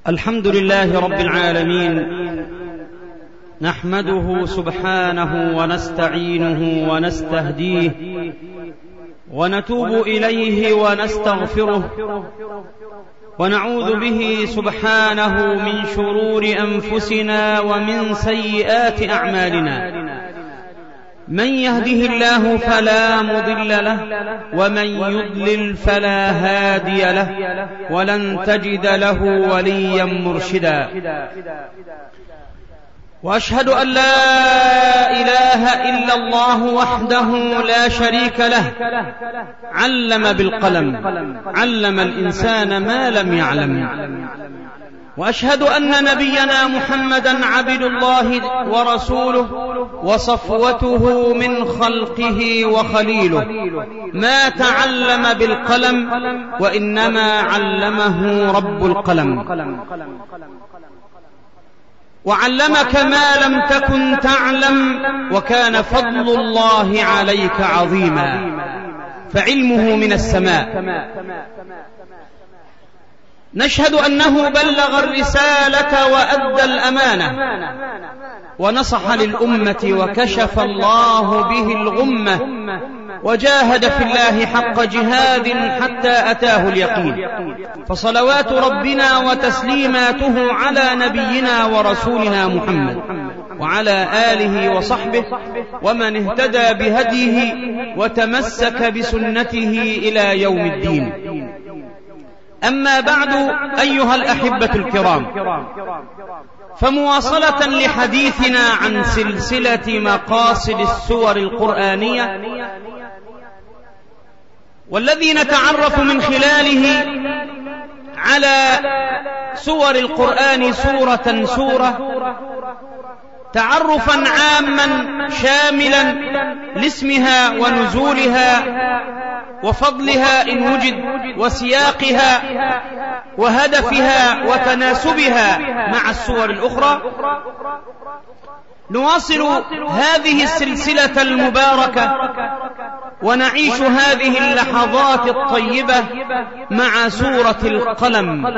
الحمد لله رب العالمين، نحمده سبحانه ونستعينه ونستهديه ونتوب إليه ونستغفره، ونعوذ به سبحانه من شرور أنفسنا ومن سيئات أعمالنا. من يهده الله فلا مضل له، ومن يضلل فلا هادي له، ولن تجد له وليا مرشدا. وأشهد أن لا إله إلا الله وحده لا شريك له، علم بالقلم، علم الإنسان ما لم يعلم. وأشهد أن نبينا محمدا عبد الله ورسوله وصفوته من خلقه وخليله، ما تعلم بالقلم وإنما علمه رب القلم. وعلمك ما لم تكن تعلم، وكان فضل الله عليك عظيما، فعلمه من السماء. نشهد أنه بلغ الرسالة وأدى الأمانة، ونصح للأمة، وكشف الله به الغمة، وجاهد في الله حق جهاد حتى أتاه اليقين. فصلوات ربنا وتسليماته على نبينا ورسولنا محمد وعلى آله وصحبه ومن اهتدى بهديه وتمسك بسنته إلى يوم الدين. أما بعد، أيها الأحبة الكرام، فمواصلة لحديثنا عن سلسلة مقاصد السور القرآنية، والذي نتعرف من خلاله على سور القرآن سورة سورة، تعرفا عاما شاملا لاسمها ونزولها وفضلها إن وجد، وسياقها وهدفها وتناسبها مع السور الأخرى. نواصل هذه السلسلة المباركة ونعيش هذه اللحظات الطيبة مع سورة القلم.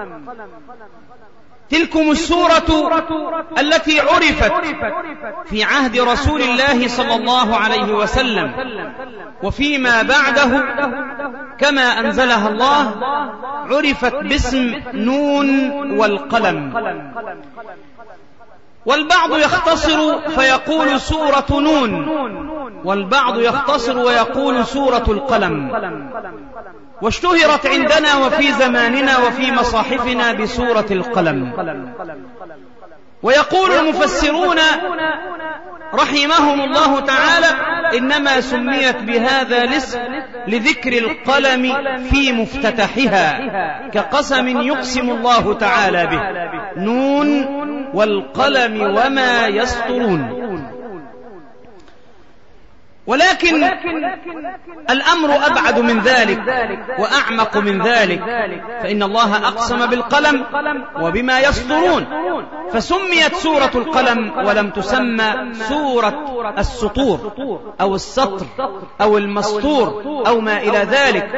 تلكم السورة التي عرفت في عهد رسول الله صلى الله عليه وسلم وفيما بعده كما أنزلها الله، عرفت باسم نون والقلم. والبعض يختصر فيقول سورة نون، والبعض يختصر ويقول سورة القلم. واشتهرت عندنا وفي زماننا وفي مصاحفنا بسورة القلم. ويقول المفسرون رحمهم الله تعالى إنما سميت بهذا الاسم لذكر القلم في مفتتحها، كقسم يقسم الله تعالى به: نون والقلم وما يسطرون. ولكن الأمر أبعد من ذلك وأعمق من ذلك، فإن الله أقسم بالقلم وبما يسطرون، فسميت سورة القلم ولم تسمى سورة السطور أو السطر أو المسطور أو ما إلى ذلك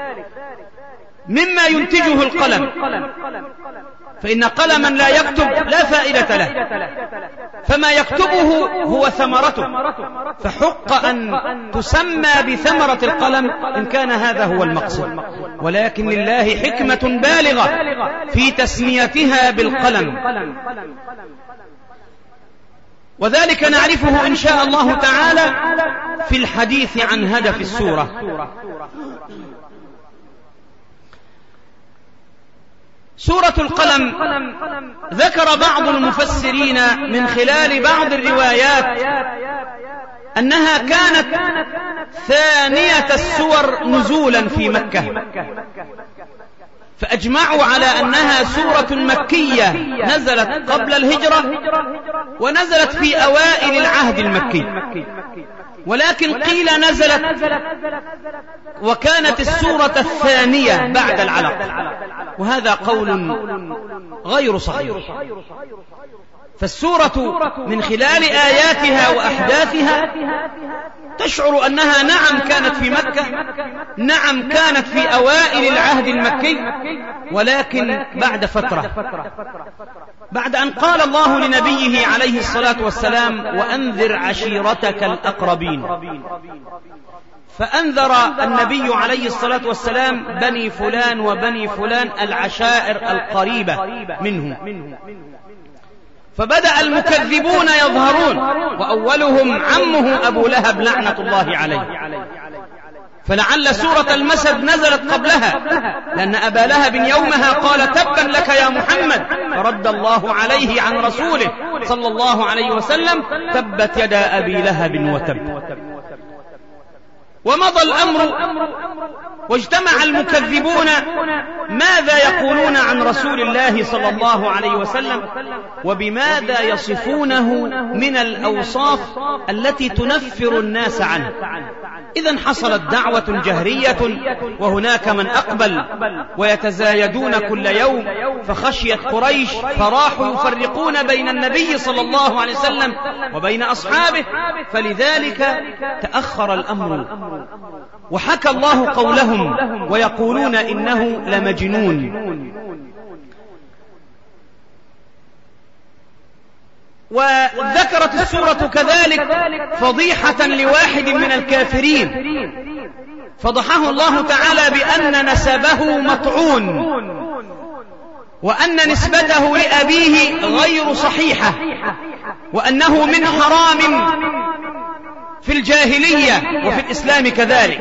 مما ينتجه القلم. فإن قلما لا يكتب لا فائدة له، فما يكتبه هو ثمرته، فحق أن تسمى بثمرة القلم إن كان هذا هو المقصد. ولكن لله حكمة بالغة في تسميتها بالقلم، وذلك نعرفه إن شاء الله تعالى في الحديث عن هدف السورة. سورة القلم ذكر بعض المفسرين من خلال بعض الروايات أنها كانت ثانية السور نزولا في مكة، فأجمعوا على أنها سورة مكية نزلت قبل الهجرة ونزلت في أوائل العهد المكي. ولكن قيل نزلت وكانت السورة الثانية بعد العلق، وهذا قول غير صحيح. فالسورة من خلال آياتها وأحداثها تشعر أنها نعم كانت في مكة، نعم كانت في أوائل العهد المكي، ولكن بعد فترة، بعد أن قال الله لنبيه عليه الصلاة والسلام: وأنذر عشيرتك الأقربين، فأنذر النبي عليه الصلاة والسلام بني فلان وبني فلان، العشائر القريبة منه. فبدأ المكذبون يظهرون، وأولهم عمه أبو لهب لعنة الله عليه. فلعل سورة المسد نزلت قبلها، لأن أبا لهب يومها قال: تبا لك يا محمد، فرد الله عليه عن رسوله صلى الله عليه وسلم: تبت يدا أبي لهب وتب. ومضى الأمر واجتمع المكذبون ماذا يقولون عن رسول الله صلى الله عليه وسلم، وبماذا يصفونه من الأوصاف التي تنفر الناس عنه. إذن حصلت دعوة جهرية، وهناك من أقبل ويتزايدون كل يوم، فخشيت قريش فراحوا يفرقون بين النبي صلى الله عليه وسلم وبين أصحابه، فلذلك تأخر الأمر. وحكى الله قولهم ويقولون إنه لمجنون. وذكرت السورة كذلك فضيحة لواحد من الكافرين، فضحه الله تعالى بأن نسبه مطعون، وأن نسبته لأبيه غير صحيحة، وأنه من حرام في الجاهلية وفي الإسلام كذلك.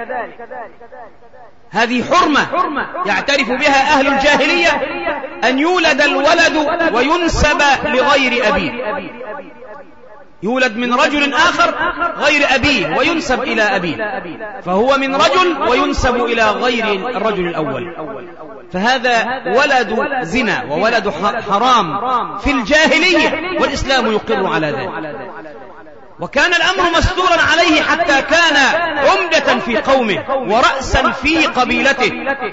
هذه حرمة يعترف بها أهل الجاهلية، أن يولد الولد وينسب لغير أبيه، يولد من رجل آخر غير أبيه وينسب إلى أبيه، فهو من رجل وينسب إلى غير الرجل الأول. فهذا ولد زنا وولد حرام في الجاهلية، والإسلام يقر على ذلك. وكان الأمر مستورا عليه حتى كان عمدة في قومه ورأسا في قبيلته،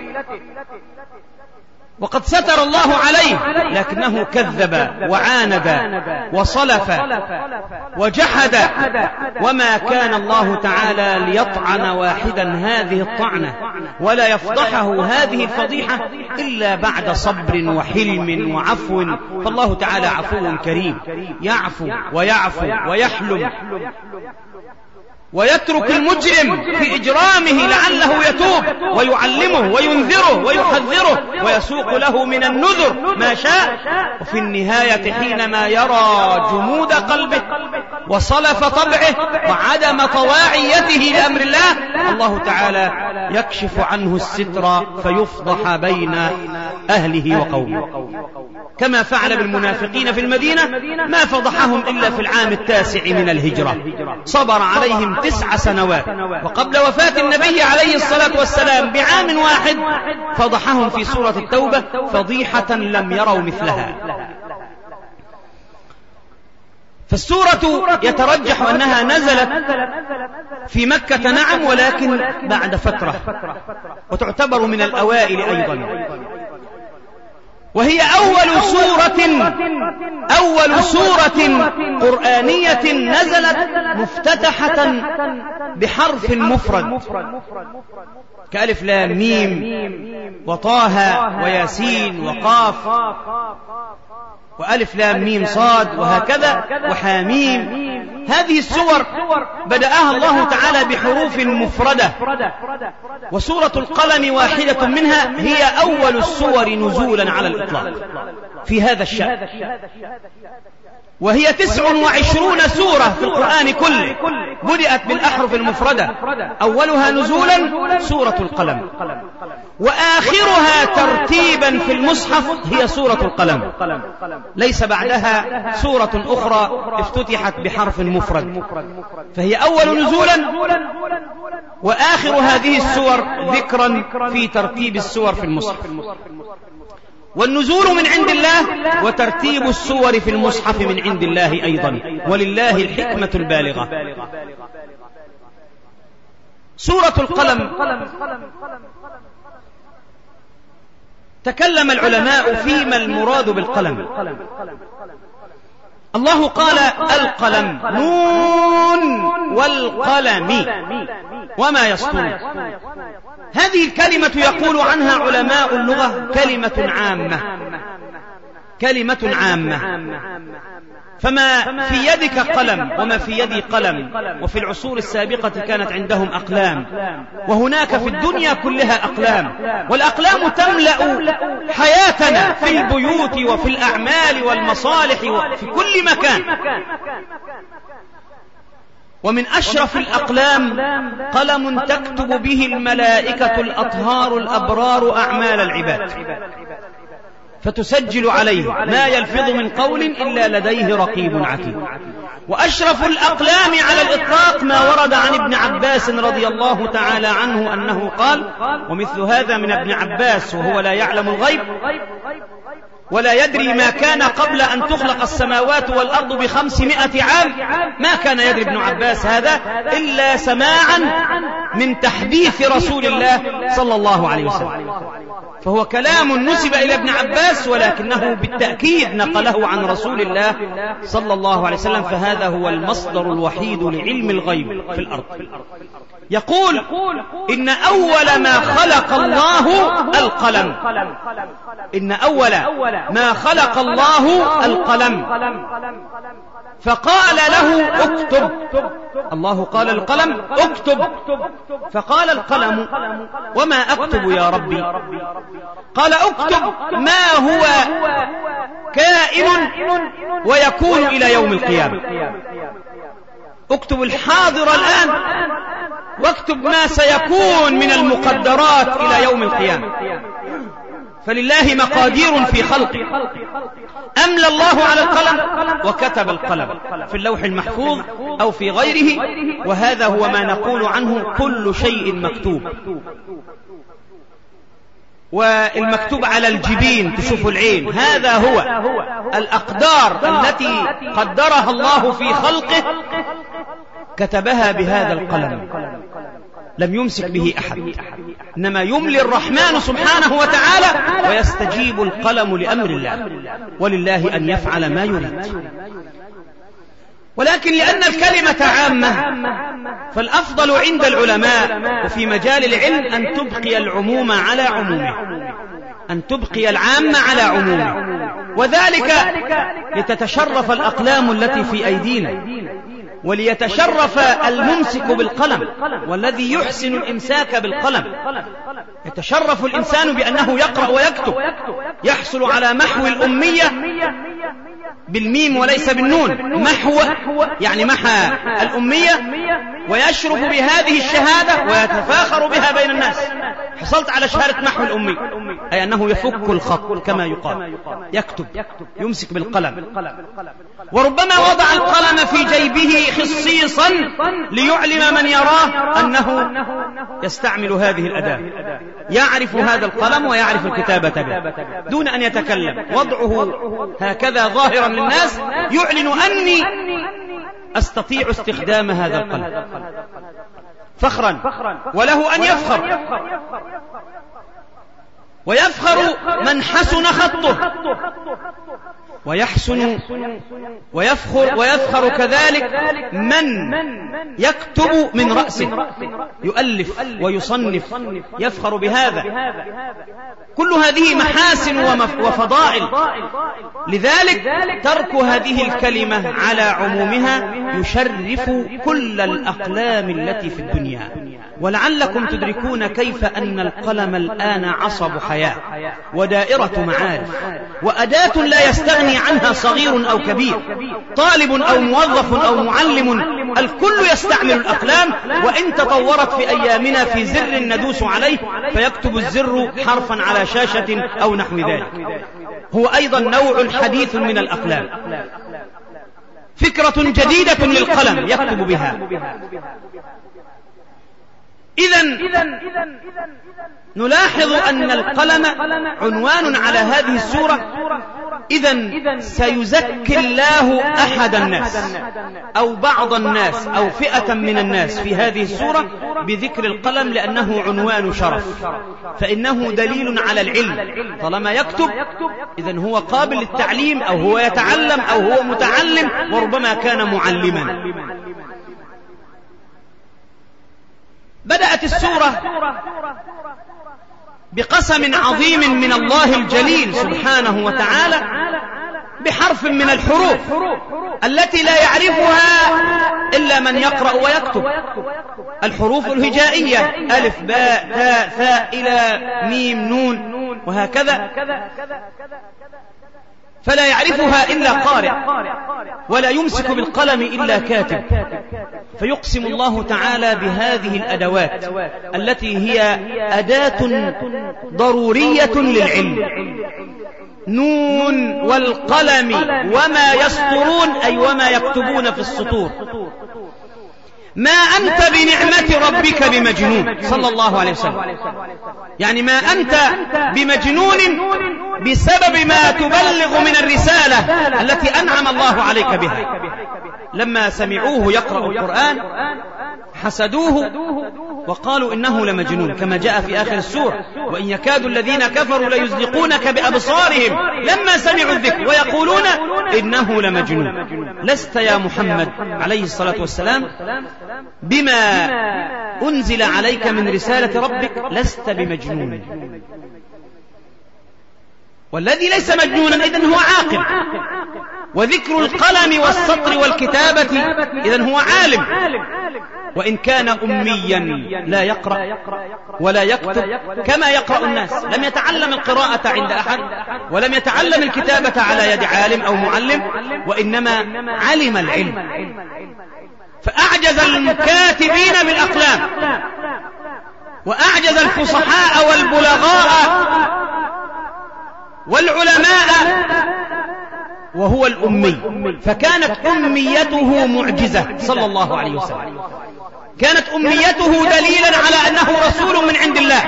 وقد ستر الله عليه، لكنه كذب وعاند وصلف وجحد، وما كان الله تعالى ليطعن واحدا هذه الطعنة ولا يفضحه هذه الفضيحة إلا بعد صبر وحلم وعفو. فالله تعالى عفو كريم، يعفو ويعفو ويحلم ويترك المجرم في إجرامه لعله يتوب، ويعلمه وينذره ويحذره ويسوق له من النذر ما شاء. وفي النهاية حينما يرى جمود قلبه وصلف طبعه وعدم طواعيته لأمر الله، الله تعالى يكشف عنه الستر فيفضح بين أهله وقومه، كما فعل بالمنافقين في المدينة، ما فضحهم إلا في العام 9 من الهجرة، صبر عليهم 9 سنوات، وقبل وفاة النبي عليه الصلاة والسلام بعام واحد فضحهم في سورة التوبة فضيحة لم يروا مثلها. فالسورة يترجح أنها نزلت في مكة نعم، ولكن بعد فترة، وتعتبر من الأوائل أيضا، وهي أول سورة قرآنية نزلت مفتتحة بحرف مفرد كألف لام ميم وطه وياسين وقاف وألف لام ميم صاد وهكذا وحاميم. هذه السور بدأها الله تعالى بحروف مفردة، وسورة القلم واحدة منها، هي أول السور نزولا على الإطلاق في هذا الشأن، وهي 29 سورة في القرآن كله بدأت بالأحرف المفردة، أولها نزولا سورة القلم، وآخرها ترتيبا في المصحف هي سورة القلم، ليس بعدها سورة أخرى افتتحت بحرف مفرد، فهي أول نزولا وآخر هذه السور ذكرا في ترتيب السور في المصحف. والنزول من عند الله وترتيب السور في المصحف من عند الله أيضا، ولله الحكمة البالغة. سورة القلم تكلم العلماء فيما المراد بالقلم. الله قال القلم نون والقلم وما يسطرون. هذه الكلمة يقول عنها علماء اللغة كلمة عامة. فما في يدك قلم وما في يدي قلم. وفي العصور السابقة كانت عندهم أقلام، وهناك في الدنيا كلها أقلام، والأقلام تملأ حياتنا في البيوت وفي الأعمال والمصالح وفي كل مكان. ومن أشرف الأقلام قلم تكتب به الملائكة الأطهار الأبرار أعمال العباد، فتسجل عليه ما يلفظ من قول إلا لديه رقيب عتيد. وأشرف الأقلام على الإطلاق ما ورد عن ابن عباس رضي الله تعالى عنه أنه قال، ومثل هذا من ابن عباس وهو لا يعلم الغيب ولا يدري ما كان قبل أن تخلق السماوات والأرض ب500 عام، ما كان يدري ابن عباس هذا إلا سماعا من تحديث رسول الله صلى الله عليه وسلم. فهو كلام نسب إلى ابن عباس ولكنه بالتأكيد نقله عن رسول الله صلى الله عليه وسلم، فهذا هو المصدر الوحيد لعلم الغيب في الأرض. يقول إن أول ما خلق الله القلم، إن أول ما خلق الله القلم، فقال له اكتب. الله قال القلم اكتب، فقال القلم وما أكتب يا ربي؟ قال اكتب ما هو كائن ويكون إلى يوم القيامة. اكتب الحاضر الآن، واكتب ما سيكون من المقدرات إلى يوم القيامة. فلله مقادير في خلقه. أملى الله على القلم وكتب القلم في اللوح المحفوظ أو في غيره، وهذا هو ما نقول عنه كل شيء مكتوب. والمكتوب على الجبين تشوف العين، هذا هو الأقدار التي قدرها الله في خلقه، كتبها بهذا القلم، لم يمسك به أحد، إنما يملي الرحمن سبحانه وتعالى ويستجيب القلم لأمر الله، ولله أن يفعل ما يريد. ولكن لأن الكلمة عامة فالأفضل عند العلماء وفي مجال العلم أن تبقي العموم على عمومه، أن تبقي العامة على عمومه، وذلك لتتشرف الأقلام التي في أيدينا، وليتشرف الممسك بالقلم والذي يحسن الإمساك بالقلم. يتشرف الإنسان بأنه يقرأ ويكتب، يحصل على محو الأمية بالميم وليس بالنون، محو يعني محى الأمية، ويشرف بهذه الشهادة ويتفاخر بها بين الناس. حصلت على شهادة محو الأمي، أي أنه يفك الخط كما يقال، يكتب، يمسك بالقلم. وربما وضع القلم في جيبه خصيصا ليعلم من يراه أنه يستعمل هذه الأداة، يعرف هذا القلم ويعرف الكتابة به دون أن يتكلم. وضعه هكذا ظاهرا للناس يعلن أني أستطيع استخدام هذا القلم فخرا، وله أن يفخر، ويفخر من حسن خطه، ويفخر كذلك من يكتب من رأسه، يؤلف ويصنف، يفخر بهذا. كل هذه محاسن وفضائل. لذلك ترك هذه الكلمة على عمومها يشرف كل الأقلام التي في الدنيا. ولعلكم تدركون كيف أن القلم الآن عصب حياة ودائرة معارف وأداة لا يستغني عنها صغير أو كبير، طالب أو موظف أو معلم، الكل يستعمل الأقلام. وإن تطورت في أيامنا في زر ندوس عليه فيكتب الزر حرفا على شاشة أو نحو ذلك، هو أيضا نوع حديث من الأقلام، فكرة جديدة للقلم يكتب بها. إذن نلاحظ أن القلم عنوان على هذه السورة. إذن سيزكي الله أحد الناس أو بعض الناس أو فئة من الناس في هذه السورة بذكر القلم، لأنه عنوان شرف، فإنه دليل على العلم. طالما يكتب إذن هو قابل للتعليم، أو هو يتعلم، أو هو متعلم، وربما كان معلما. بدأت السورة بقسم عظيم من الله الجليل سبحانه وتعالى بحرف من الحروف التي لا يعرفها إلا من يقرأ ويكتب، الحروف الهجائية: ألف باء تاء ثاء إلى ميم نون وهكذا، فلا يعرفها إلا قارئ، ولا يمسك بالقلم إلا كاتب. فيقسم الله تعالى بهذه الأدوات التي هي أداة ضرورية للعلم: نون والقلم وما يسطرون، أي وما يكتبون في السطور. ما أنت بنعمة ربك بمجنون، صلى الله عليه وسلم، يعني ما أنت بمجنون بسبب ما تبلغ من الرسالة التي أنعم الله عليك بها. لما سمعوه يقرأ القرآن حسدوه وقالوا إنه لمجنون، كما جاء في آخر السورة: وإن يكاد الذين كفروا ليزلقونك بأبصارهم لما سمعوا الذكر ويقولون إنه لمجنون. لست يا محمد عليه الصلاة والسلام بما أنزل عليك من رسالة ربك لست بمجنون. والذي ليس مجنونا إذن هو عاقل. وذكر القلم والسطر والكتابة إذن هو عالم. وإن كان أميا لا يقرأ ولا يكتب كما يقرأ الناس، لم يتعلم القراءة عند أحد، ولم يتعلم الكتابة على يد عالم أو معلم، وإنما علم العلم. فأعجز الكاتبين بالأقلام، وأعجز الفصحاء والبلغاء والعلماء، وهو الأمي. فكانت أميته معجزة صلى الله عليه وسلم، كانت أميته دليلا على أنه رسول من عند الله.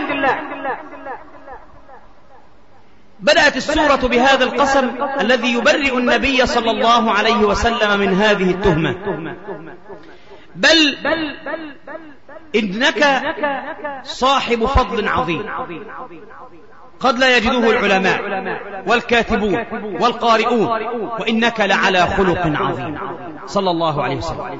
بدأت السورة بهذا القسم الذي يبرئ النبي صلى الله عليه وسلم من هذه التهمة: بل إنك صاحب فضل عظيم قد لا يجده العلماء والكاتبون والقارئون، وإنك لعلى خلق عظيم، صلى الله عليه وسلم.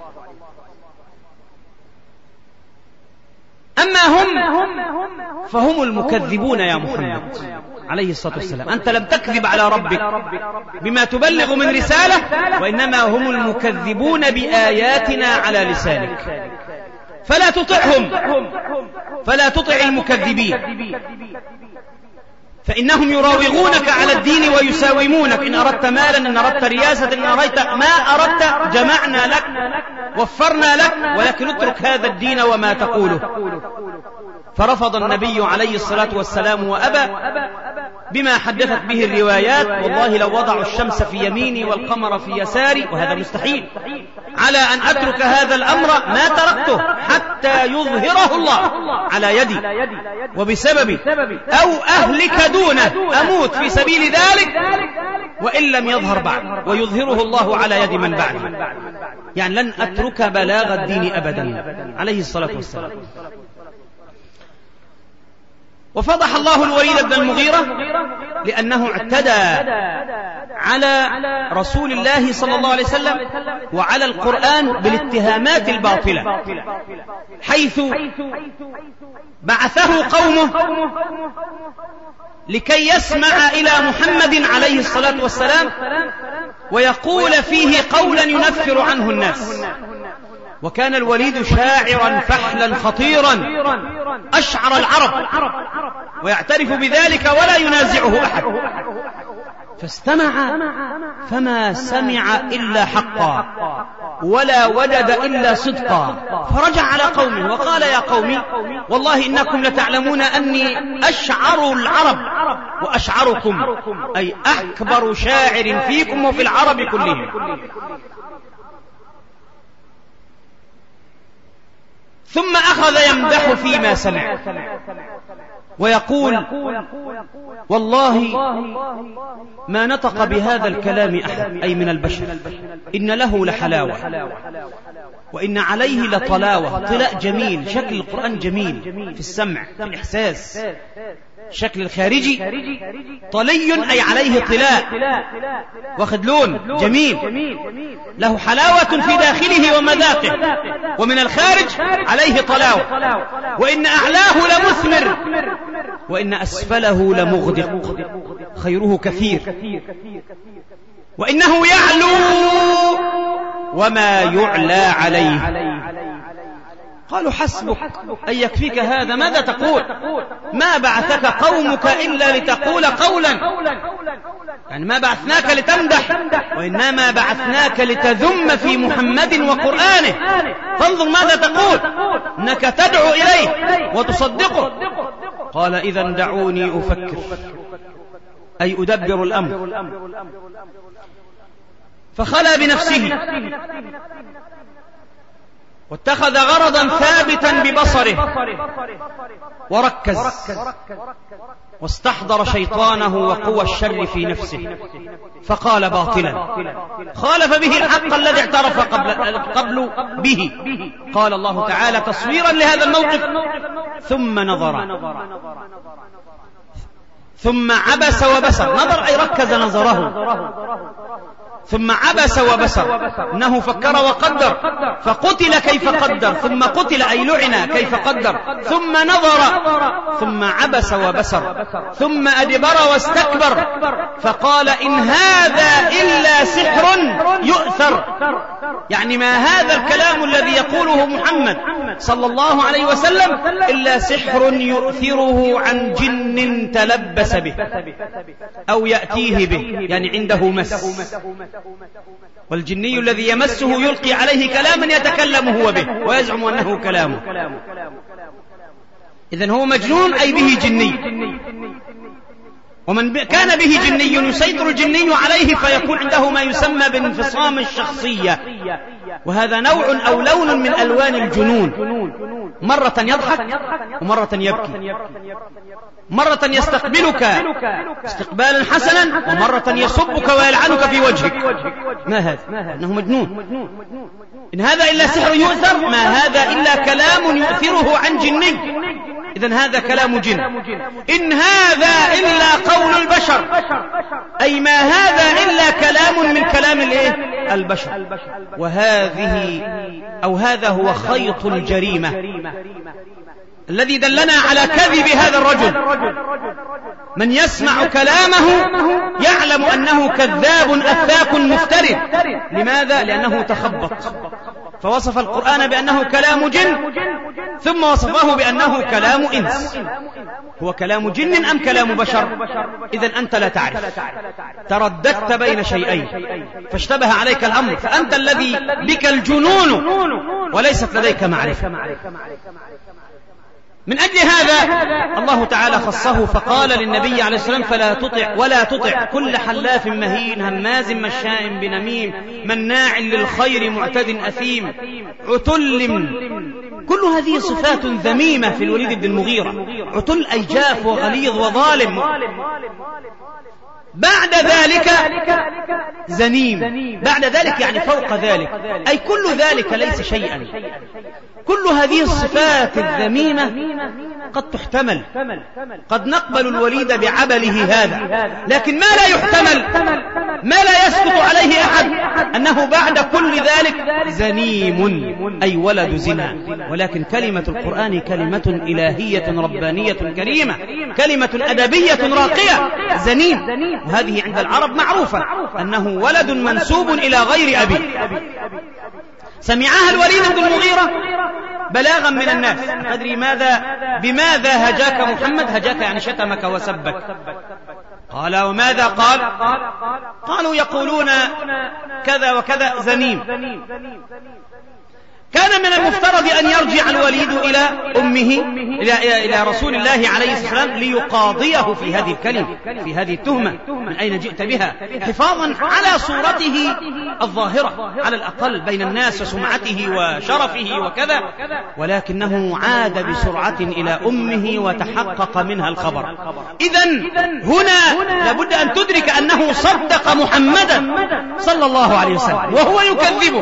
أما هم فهم المكذبون يا محمد عليه الصلاة والسلام. أنت لم تكذب على ربك بما تبلغ من رسالة، وإنما هم المكذبون بآياتنا على لسانك. فلا تطعهم، فلا تطع المكذبين، فإنهم يراوغونك على الدين ويساومونك. إن أردت مالا، إن أردت رياسة، إن أردت ما أردت جمعنا لك وفرنا لك، ولكن اترك هذا الدين وما تقوله. فرفض النبي عليه الصلاة والسلام وأبى بما حدثت به الروايات: والله لو وضعوا الشمس في يميني والقمر في يساري، وهذا مستحيل، على أن أترك هذا الأمر ما تركته حتى يظهره الله على يدي وبسببي، أو أهلك دونه، أموت في سبيل ذلك وإن لم يظهر بعد، ويظهره الله على يد من بعده. يعني لن أترك بلاغ الدين أبدا عليه الصلاة والسلام. وفضح الله الوليد بن المغيرة لأنه اعتدى على رسول الله صلى الله عليه وسلم وعلى القرآن بالاتهامات الباطلة، حيث بعثه قومه لكي يسمع إلى محمد عليه الصلاة والسلام ويقول فيه قولا ينفر عنه الناس. وكان الوليد شاعرا فحلا خطيرا أشعر العرب، ويعترف بذلك ولا ينازعه أحد. فاستمع فما سمع إلا حقا ولا وجد إلا صدقا، فرجع على قومه وقال: يا قومي والله إنكم لتعلمون أني أشعر العرب وأشعركم، أي أكبر شاعر فيكم وفي العرب كلهم. ثم أخذ يمدح فيما سمع ويقول والله ما نطق بهذا الكلام أحد أي من البشر، إن له لحلاوة وإن عليه لطلاوة. طلاء جميل، شكل القرآن جميل في السمع في الإحساس. شكل الخارجي طلي أي عليه طلاء، واخد لون جميل، له حلاوة في داخله ومذاقه، ومن الخارج عليه طلاوة. وإن أعلاه لمثمر وإن أسفله لمغدق، خيره كثير. وإنه يعلو وما يعلى عليه. قالوا حسبك أن يكفيك هذا، ماذا تقول؟ ما بعثك قومك إلا لتقول قولا، يعني ما بعثناك لتمدح، وإنما بعثناك لتذم في محمد وقرآنه. فانظر ماذا تقول، إنك تدعو إليه وتصدقه. قال إذن دعوني أفكر، أي أدبر الأمر. فخلى بنفسه واتخذ غرضا ثابتا ببصره وركز، واستحضر شيطانه وقوى الشر في نفسه فقال باطلا خالف به الحق الذي اعترف قبل به. قال الله تعالى تصويرا لهذا الموقف: ثم نظر ثم عبس وبسر. نظر أي ركز نظره. ثم عبس وبسر، إنه فكر وقدر، فقتل كيف قدر، ثم قتل أي لعن كيف قدر. ثم نظر ثم عبس وبسر، ثم أدبر واستكبر، فقال إن هذا إلا سحر يؤثر. يعني ما هذا الكلام الذي يقوله محمد صلى الله عليه وسلم إلا سحر يؤثره عن جن تلبس به أو يأتيه به، يعني عنده مس. والجني الذي يمسه يلقي عليه كلاما يتكلم هو به ويزعم أنه كلامه. إذن هو مجنون أي به جني، ومن كان به جني يسيطر الجني عليه فيكون عنده ما يسمى بانفصام الشخصية، وهذا نوع أو لون من ألوان الجنون. مرة يضحك ومرة يبكي، مرة يستقبلك استقبالا حسنا ومرة يسبك ويلعنك في وجهك. ما هذا؟ إنه مجنون. إن هذا إلا سحر يؤثر، ما هذا إلا كلام يؤثره عن جني. إذن هذا كلام جن. إن هذا إلا قول البشر، أي ما هذا إلا كلام من كلام البشر. وهذه أو هذا هو خيط الجريمة الذي دلنا على كذب هذا الرجل. من يسمع كلامه يعلم أنه كذاب أفاك مفترٍ. لماذا؟ لأنه تخبط، فوصف القرآن بأنه كلام جن ثم وصفه بأنه كلام إنس. هو كلام جن أم كلام بشر؟ إذن أنت لا تعرف، ترددت بين شيئين فاشتبه عليك الأمر، فأنت الذي بك الجنون وليست لديك معرفة. من أجل هذا الله تعالى خصه فقال للنبي عليه السلام فلا تطع ولا تطع كل حلاف مهين هماز مشاء بنميم مناع للخير معتد أثيم عتل. كل هذه صفات ذميمة في الوليد بن المغيرة. عتل أي جاف وغليظ وظالم. بعد ذلك زنيم، بعد ذلك يعني فوق ذلك، أي كل ذلك ليس شيئا. كل هذه الصفات الذميمة قد تحتمل، قد نقبل الوليد بعبله هذا، لكن ما لا يحتمل، ما لا يسكت عليه أحد، أنه بعد كل ذلك زنيم أي ولد زنا. ولكن كلمة القرآن كلمة إلهية ربانية كريمة، كلمة أدبية راقية. زنيم، وهذه عند العرب معروفة أنه ولد منسوب إلى غير أبي. سمعها الوليد بن المغيرة بلاغا من الناس: أدري بماذا هجاك محمد؟ هجاك يعني شتمك وسبك. قال وماذا قال؟ قالوا يقولون كذا وكذا زنيم. كان من المفترض أن يرجع الوليد إلى أمه إلى رسول الله عليه السلام ليقاضيه في هذه الكلمة، في هذه التهمة، من أين جئت بها، حفاظا على صورته الظاهرة على الأقل بين الناس وسمعته وشرفه وكذا، ولكنه عاد بسرعة إلى أمه وتحقق منها الخبر. إذن هنا لابد أن تدرك أنه صدق محمدا صلى الله عليه وسلم وهو يكذبه،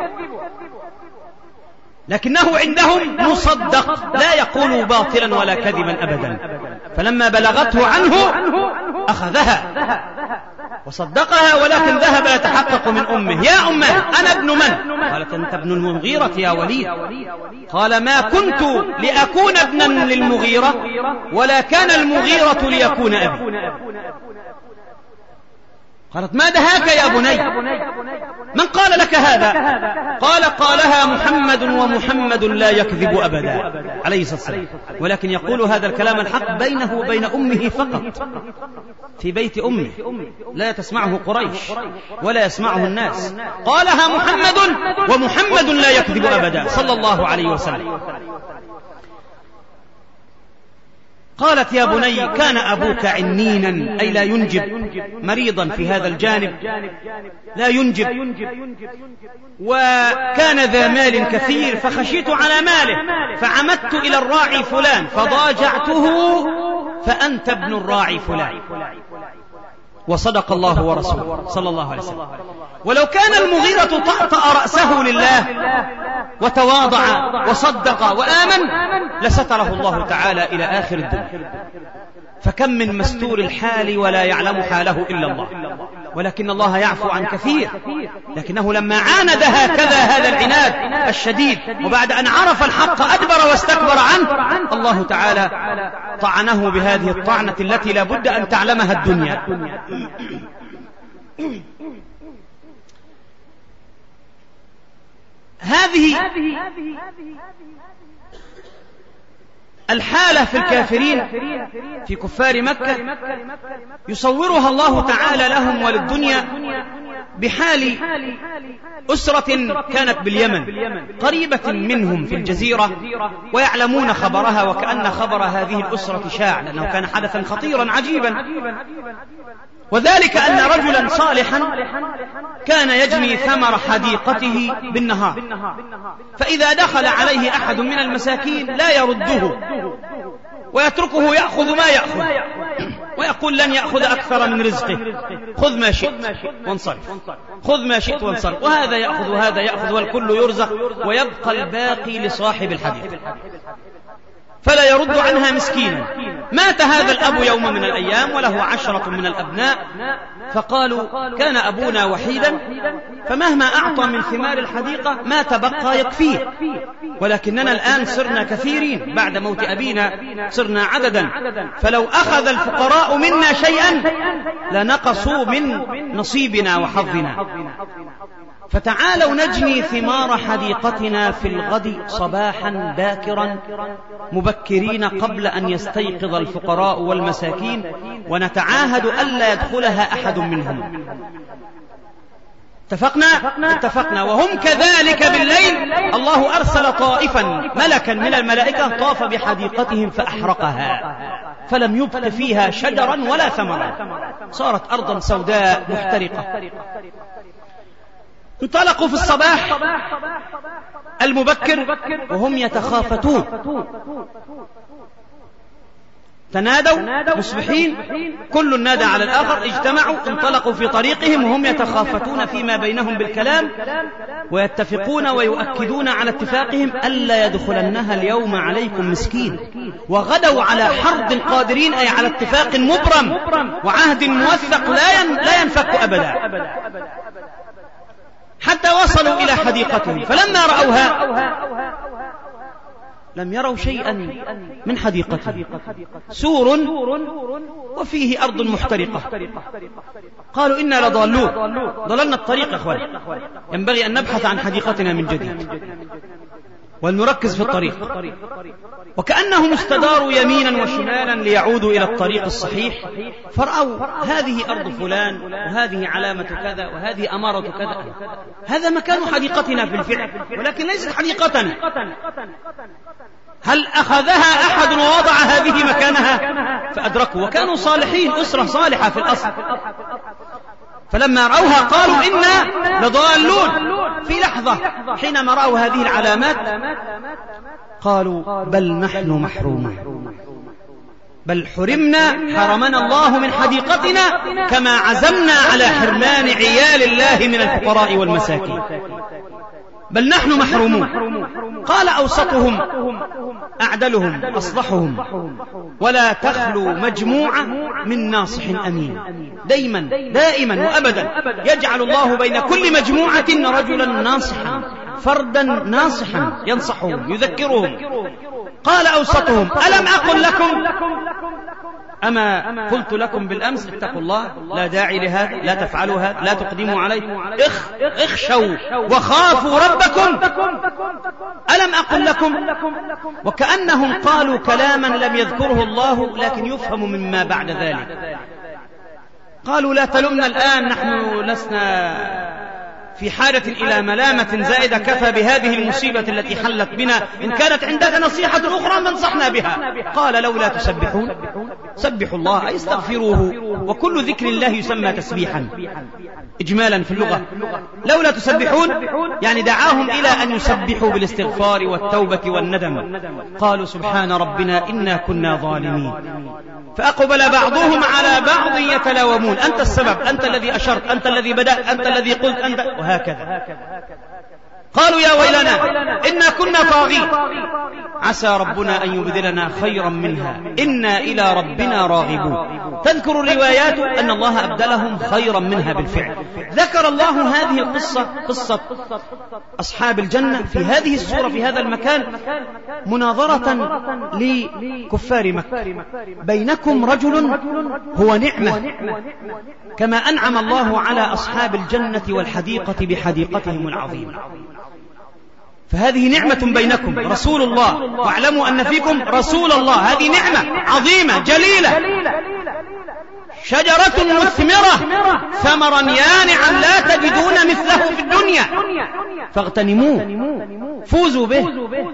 لكنه عندهم مصدق لا يقول باطلا ولا كذبا أبدا. فلما بلغته عنه أخذها وصدقها، ولكن ذهب يتحقق من أمه: يا أمه أنا ابن من؟ قالت: أنت ابن المغيرة يا وليد. قال: ما كنت لأكون ابنا للمغيرة، ولا كان المغيرة ليكون أبي. قالت: ما دهاك يا بني؟ من قال لك هذا؟ قال: قالها محمد، ومحمد لا يكذب أبدا عليه الصلاة والسلام، ولكن يقول هذا الكلام الحق بينه وبين أمه فقط، في بيت أمه، لا تسمعه قريش ولا يسمعه الناس. قالها محمد، ومحمد لا يكذب أبدا صلى الله عليه وسلم. قالت: يا بني كان أبوك عنينا، أي لا ينجب، مريضا في هذا الجانب لا ينجب، وكان ذا مال كثير، فخشيت على ماله فعمدت إلى الراعي فلان فضاجعته، فأنت ابن الراعي فلان. وصدق الله ورسوله صلى الله عليه وسلم. ولو كان المغيرة طأطأ رأسه لله وتواضع وصدق وآمن لستره الله تعالى إلى آخر الدنيا. فكم من مستور الحال ولا يعلم حاله إلا الله، ولكن الله يعفو عن كثير، لكنه لما عاند هكذا هذا العناد الشديد، وبعد أن عرف الحق أدبر واستكبر عنه، الله تعالى طعنه بهذه الطعنة التي لا بد أن تعلمها الدنيا. هذه الحالة في الكافرين، في كفار مكة، يصورها الله تعالى لهم وللدنيا بحال أسرة كانت باليمن قريبة منهم في الجزيرة، ويعلمون خبرها، وكأن خبر هذه الأسرة شاع، لأنه كان حدثا خطيرا عجيبا. وذلك أن رجلا صالحا كان يجني ثمر حديقته بالنهار، فإذا دخل عليه أحد من المساكين لا يرده ويتركه يأخذ ما يأخذ، ويقول: لن يأخذ أكثر من رزقه، خذ ما شئت وانصرف، خذ ما شئت وانصرف. وهذا يأخذ وهذا يأخذ، والكل يرزق، ويبقى الباقي لصاحب الحديقة فلا يرد عنها مسكينا. مات هذا الأب يوم من الأيام وله 10 من الأبناء، فقالوا: كان أبونا وحيدا، فمهما أعطى من ثمار الحديقة ما تبقى يكفيه، ولكننا الآن صرنا كثيرين، بعد موت أبينا صرنا عددا، فلو أخذ الفقراء منا شيئا لنقصوا من نصيبنا وحظنا، فتعالوا نجني ثمار حديقتنا في الغد صباحا باكرا مبكرين قبل أن يستيقظ الفقراء والمساكين، ونتعاهد ألا يدخلها أحد منهم. اتفقنا. وهم كذلك بالليل الله أرسل طائفا ملكا من الملائكة طاف بحديقتهم فأحرقها، فلم يبق فيها شجرا ولا ثمرا، صارت أرضا سوداء محترقة. انطلقوا في الصباح المبكر وهم يتخافتون، تنادوا مصبحين، كل نادى على الآخر، اجتمعوا، انطلقوا في طريقهم وهم يتخافتون فيما بينهم بالكلام، ويتفقون ويؤكدون على اتفاقهم ألا يدخلنها اليوم عليكم مسكين، وغدوا على حرد قادرين، أي على اتفاق مبرم وعهد موثق لا ينفك أبدا، حتى وصلوا إلى حديقتهم. فلما رأوها لم يروا شيئا من حديقتهم، سور وفيه أرض محترقة. قالوا: إنا لضالون، ضللنا الطريق يا أخوان، ينبغي أن نبحث عن حديقتنا من جديد ونركز في الطريق. وكأنهم استداروا يمينا وشمالا ليعودوا إلى الطريق الصحيح، فرأوا هذه أرض فلان وهذه علامة كذا وهذه أمارة كذا، هذا مكان حديقتنا في الفعل ولكن ليست حديقتنا. هل أخذها أحد ووضع هذه مكانها؟ فأدركوا، وكانوا صالحين، أسرة صالحة في الأصل. فلما رأوها قالوا إنا لضالون. في لحظة حينما رأوا هذه العلامات قالوا بل نحن محرومون، بل حرمنا الله من حديقتنا كما عزمنا على حرمان عيال الله من الفقراء والمساكين، بل نحن محرومون. قال أوسطهم أعدلهم أصلحهم ولا تخلو مجموعة من ناصح أمين. دائما وأبدا يجعل الله بين كل مجموعة رجلا ناصحا، فردا ناصحا ينصحهم يذكرهم. قال أوسطهم ألم أقل لكم، أما قلت لكم بالأمس اتقوا الله، لا داعي لهذا، لا تفعلوا هذا، لا تقدموا عليه، اخشوا وخافوا ربكم، ألم أقل لكم. وكأنهم قالوا كلاما لم يذكره الله لكن يفهم مما بعد ذلك. قالوا لا تلمنا الآن، نحن لسنا في حاجة إلى ملامة زائدة، كفى بهذه المصيبة التي حلت بنا، إن كانت عندك نصيحة أخرى ننصحنا بها. قال لولا تسبحون، سبحوا الله أي استغفروه، وكل ذكر الله يسمى تسبيحا إجمالا في اللغة. لولا تسبحون يعني دعاهم إلى أن يسبحوا بالاستغفار والتوبة والندم. قالوا سبحان ربنا إنا كنا ظالمين. فأقبل بعضهم على بعض يتلاومون، أنت السبب، أنت الذي أشرت، أنت الذي بدأت، أنت الذي قلت، أنت، وهكذا. قالوا يا ويلنا إنا كنا طاغين عسى ربنا أن يبدلنا خيرا منها إنا إلى ربنا راغبون. تذكر الروايات أن الله أبدلهم خيرا منها بالفعل. ذكر الله هذه القصة، قصة أصحاب الجنة في هذه السورة في هذا المكان مناظرة لكفار مكة. بينكم رجل هو نعمة كما أنعم الله على أصحاب الجنة والحديقة بحديقتهم العظيمة، فهذه نعمة بينكم رسول الله، واعلموا أن فيكم رسول الله، هذه نعمة عظيمة جليلة. شجرة مثمرة ثمرا يانعا لا تجدون مثله في الدنيا فاغتنموه فوزوا به.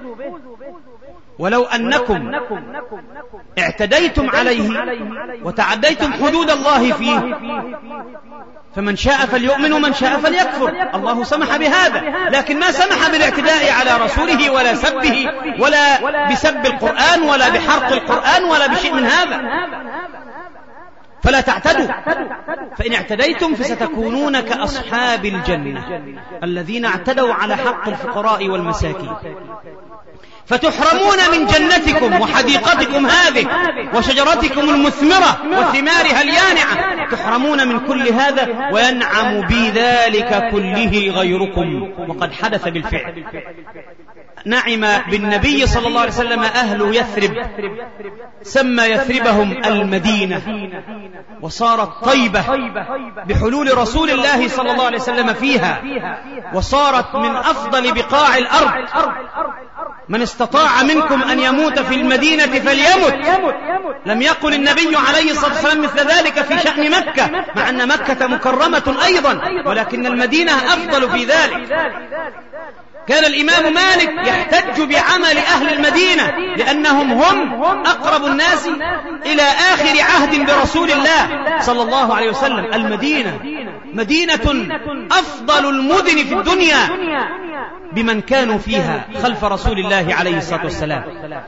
ولو أنكم اعتديتم عليه وتعديتم حدود الله فيه فمن شاء فليؤمن ومن شاء فليكفر. الله سمح بهذا، لكن ما سمح بالاعتداء على رسوله ولا سبه ولا بسب القرآن ولا بحرق القرآن ولا بشيء من هذا. فلا تعتدوا، فإن اعتديتم فستكونون كأصحاب الجنة الذين اعتدوا على حق الفقراء والمساكين، فتحرمون من جنتكم وحديقتكم هذه وشجرتكم المثمرة وثمارها اليانعة، تحرمون من كل هذا وينعم بذلك كله غيركم. وقد حدث بالفعل. نعم بالنبي صلى الله عليه وسلم أهل يثرب، سمى يثربهم المدينة، وصارت طيبة بحلول رسول الله صلى الله عليه وسلم فيها، وصارت من أفضل بقاع الأرض. من استطاع منكم أن يموت في المدينة فليمت. لم يقل النبي عليه الصلاة والسلام مثل ذلك في شأن مكة، مع أن مكة مكرمة أيضا، ولكن المدينة أفضل في ذلك. كان الإمام مالك يحتج بعمل أهل المدينة لأنهم هم أقرب الناس إلى آخر عهد برسول الله صلى الله عليه وسلم. المدينة مدينة أفضل المدن في الدنيا بمن كانوا فيها خلف رسول الله عليه الصلاة والسلام،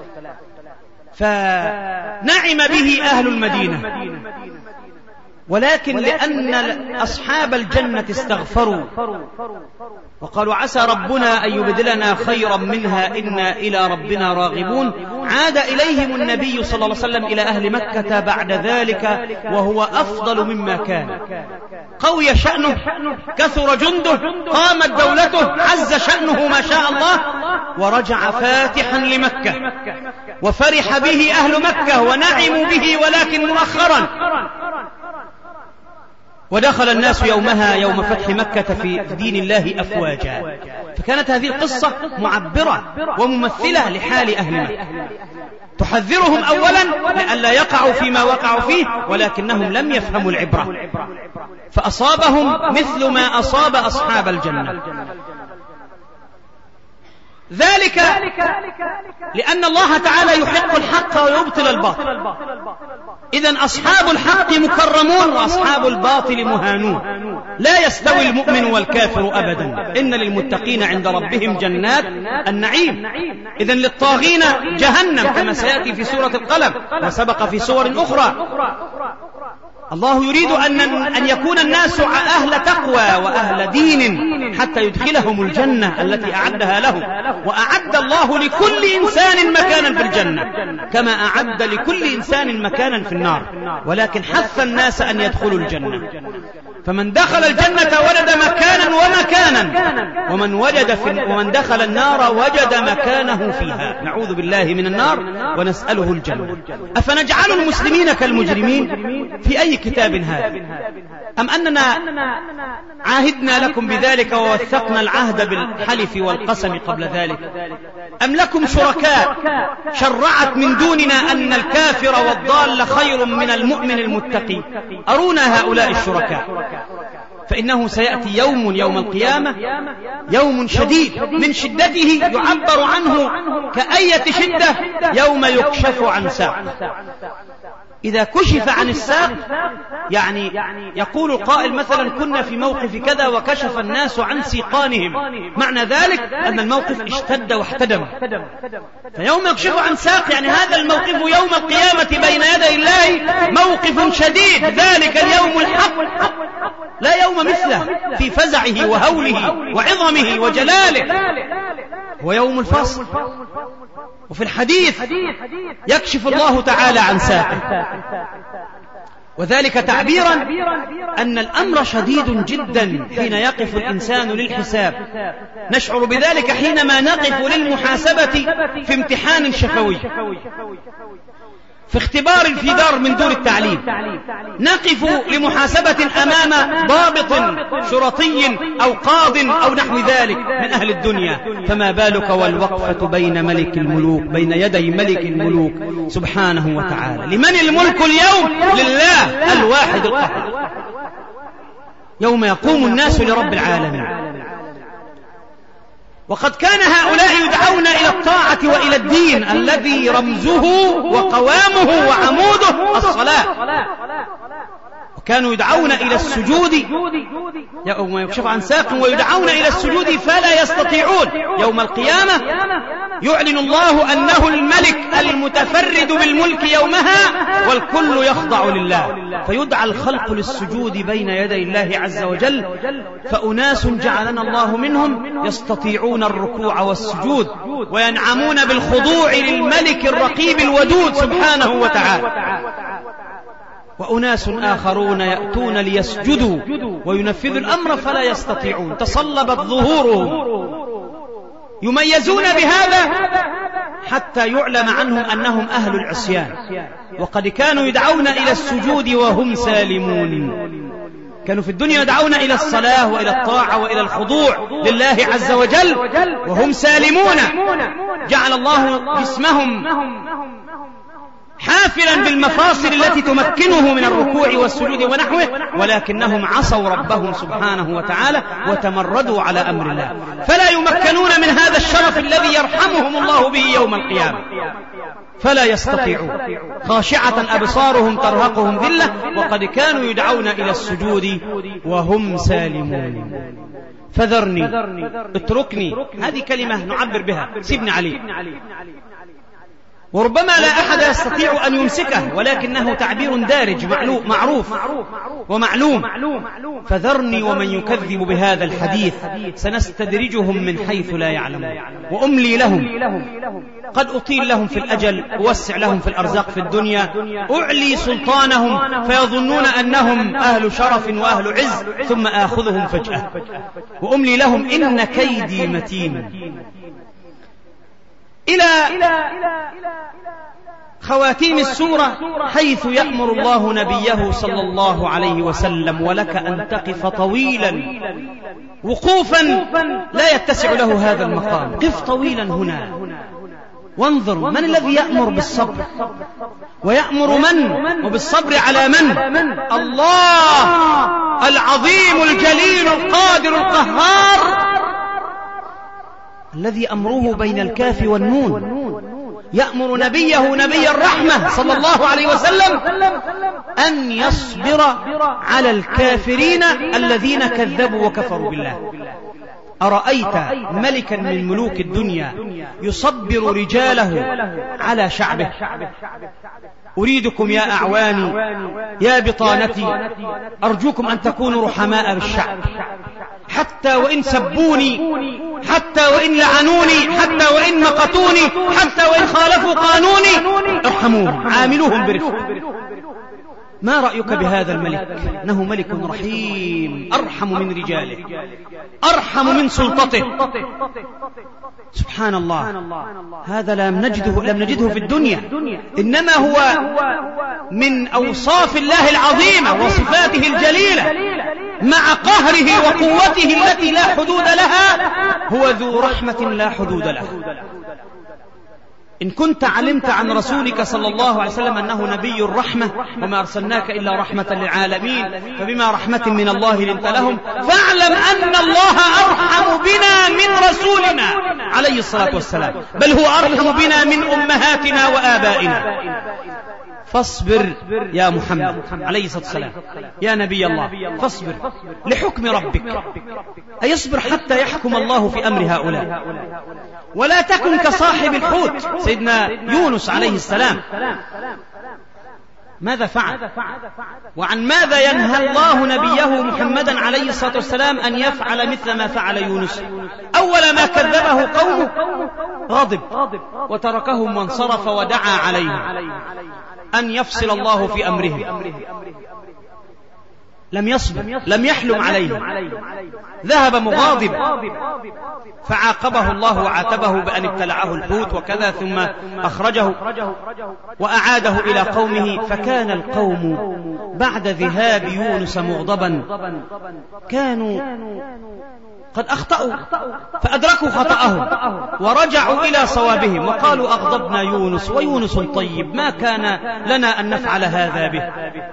فنعم به أهل المدينة. ولكن لأن أصحاب الجنة استغفروا وقالوا عسى ربنا أن يبدلنا خيرا منها إنا إلى ربنا راغبون، عاد إليهم النبي صلى الله عليه وسلم إلى أهل مكة بعد ذلك وهو أفضل مما كان. قوي شأنه، كثر جنده، قامت دولته، عز شأنه ما شاء الله، ورجع فاتحا لمكة، وفرح به أهل مكة ونعموا به ولكن مؤخرا. ودخل الناس يومها يوم فتح مكة في دين الله أفواجا. فكانت هذه القصة معبرة وممثلة لحال أهل مكة، تحذرهم أولا لئلا يقعوا فيما وقعوا فيه، ولكنهم لم يفهموا العبرة فأصابهم مثل ما أصاب أصحاب الجنة. ذلك لأن الله تعالى يحق الحق ويبطل الباطل. إذن أصحاب الحق مكرمون وأصحاب الباطل مهانون. لا يستوي المؤمن والكافر أبدا. إن للمتقين عند ربهم جنات النعيم. إذن للطاغين جهنم كما سيأتي في سورة القلم وسبق في سور أخرى. الله يريد أن يكون الناس أهل تقوى وأهل دين حتى يدخلهم الجنة التي أعدها لهم. وأعد الله لكل إنسان مكانا في الجنة كما أعد لكل إنسان مكانا في النار، ولكن حث الناس أن يدخلوا الجنة. فمن دخل الجنة وجد مكانا ومكانا، ومن دخل النار وجد مكانه فيها. نعوذ بالله من النار ونسأله الجنة. أفنجعل المسلمين كالمجرمين؟ في أي كتاب هذا؟ أم أننا عاهدنا لكم بذلك ووثقنا العهد بالحلف والقسم قبل ذلك؟ أم لكم شركاء شرعت من دوننا أن الكافر والضال خير من المؤمن المتقي؟ أرونا هؤلاء الشركاء. فإنه سيأتي يوم القيامة، يوم شديد من شدته يعبر عنه كأية شدة يوم يكشف عن ساق. إذا كشف عن الساق يعني يقول القائل مثلا كنا في موقف كذا وكشف الناس عن سيقانهم، معنى ذلك أن الموقف اشتد واحتدم. فيوم يكشف عن ساق يعني هذا الموقف يوم القيامة بين يدي الله موقف شديد. ذلك اليوم الحق لا يوم مثله في فزعه وهوله وعظمه وجلاله، ويوم الفصل. وفي الحديث يكشف الله تعالى عن ساقه، وذلك تعبيرا أن الأمر شديد جدا حين يقف الإنسان للحساب. نشعر بذلك حينما نقف للمحاسبة في امتحان شفوي، في اختبار في دار من دور التعليم، نقف لمحاسبة أمام ضابط شرطي أو قاض أو نحو ذلك من أهل الدنيا، فما بالك والوقفة بين ملك الملوك، بين يدي ملك الملوك سبحانه وتعالى. لمن الملك اليوم؟ لله الواحد القهار. يوم يقوم الناس لرب العالمين. وقد كان هؤلاء يدعون إلى الطاعة وإلى الدين الذي رمزه وقوامه وعموده الصلاة، وكانوا يدعون إلى السجود يوم يكشف عن ساق، ويدعون إلى السجود فلا يستطيعون. يوم القيامة يعلن الله أنه الملك المتفرد بالملك يومها والكل يخضع لله، فيدعى الخلق للسجود بين يدي الله عز وجل. فأناس جعلنا الله منهم يستطيعون الركوع والسجود وينعمون بالخضوع للملك الرقيب الودود سبحانه وتعالى. وأناس آخرون يأتون ليسجدوا وينفذوا الأمر فلا يستطيعون، تصلبت ظهورهم. يميزون بهذا حتى يعلم عنهم أنهم أهل العصيان، وقد كانوا يدعون إلى السجود وهم سالمون. كانوا في الدنيا يدعون إلى الصلاة وإلى الطاعة وإلى الخضوع لله عز وجل وهم سالمون. جعل الله جسمهم حافلا بالمفاصل التي تمكنه من الركوع والسجود ونحوه، ولكنهم عصوا ربهم سبحانه وتعالى وتمردوا على أمر الله، فلا يمكنون من هذا الشرف الذي يرحمهم الله به يوم القيامة، فلا يستطيعون. خاشعة أبصارهم ترهقهم ذلة وقد كانوا يدعون إلى السجود وهم سالمون. فذرني، اتركني، هذه كلمة نعبر بها، سيبني عليه. وربما لا أحد يستطيع أن يمسكه، ولكنه تعبير دارج معروف ومعلوم. فذرني ومن يكذب بهذا الحديث سنستدرجهم من حيث لا يعلمون وأملي لهم. قد أطيل لهم في الأجل، أوسع لهم في الأرزاق في الدنيا، أعلي سلطانهم فيظنون أنهم أهل شرف وأهل عز، ثم آخذهم فجأة. وأملي لهم إن كيدي متين. إلى خواتيم السورة حيث يأمر الله نبيه صلى الله عليه وسلم: ولك أن تقف طويلا وقوفا لا يتسع له هذا المقام، قف طويلا هنا وانظر من الذي يأمر بالصبر، ويأمر من وبالصبر على من؟ الله العظيم الجليل القادر القهار، الذي أمره بين الكاف والنون، يأمر نبيه نبي الرحمة صلى الله عليه وسلم أن يصبر على الكافرين الذين كذبوا وكفروا بالله. أرأيت ملكا من ملوك الدنيا يصبر رجاله على شعبه؟ أريدكم يا أعواني يا بطانتي أرجوكم أن تكونوا رحماء بالشعب، حتى وإن سبوني، حتى وإن لعنوني، حتى وإن مقتوني، حتى وإن خالفوا قانوني، ارحموهم، عاملوهم برفق. ما رأيك بهذا الملك؟ إنه ملك رحيم، أرحم من رجاله، أرحم من سلطته. سبحان الله، هذا لم نجده في الدنيا، إنما هو من أوصاف الله العظيمة وصفاته الجليلة، مع قهره وقوته التي لا حدود لها، هو ذو رحمة لا حدود لها. إن كنت علمت عن رسولك صلى الله عليه وسلم أنه نبي الرحمة وما أرسلناك إلا رحمة للعالمين، فبما رحمة من الله لنت لهم، فاعلم أن الله أرحم بنا من رسولنا عليه الصلاة والسلام، بل هو أرحم بنا من أمهاتنا وآبائنا. فاصبر يا محمد عليه الصلاة والسلام، يا نبي الله، فاصبر لحكم ربك، أيصبر حتى يحكم الله في أمر هؤلاء. ولا تكن كصاحب الحوت سيدنا يونس عليه السلام، ماذا فعل؟ وعن ماذا ينهى الله نبيه محمدا عليه الصلاة والسلام أن يفعل مثل ما فعل يونس؟ أول ما كذبه قومه غضب وتركهم وانصرف ودعا عليهم أن يفصل الله في أمرهم. لم يصبر، لم يحلم عليه، ذهب مغاضب، فعاقبه الله وعاتبه بأن ابتلعه الحوت وكذا، ثم أخرجه وأعاده إلى قومه. فكان القوم بعد ذهاب يونس مغضبا، كانوا قد أخطأوا فأدركوا خطأهم ورجعوا إلى صوابهم وقالوا: أغضبنا يونس ويونس طيب، ما كان لنا أن نفعل هذا به.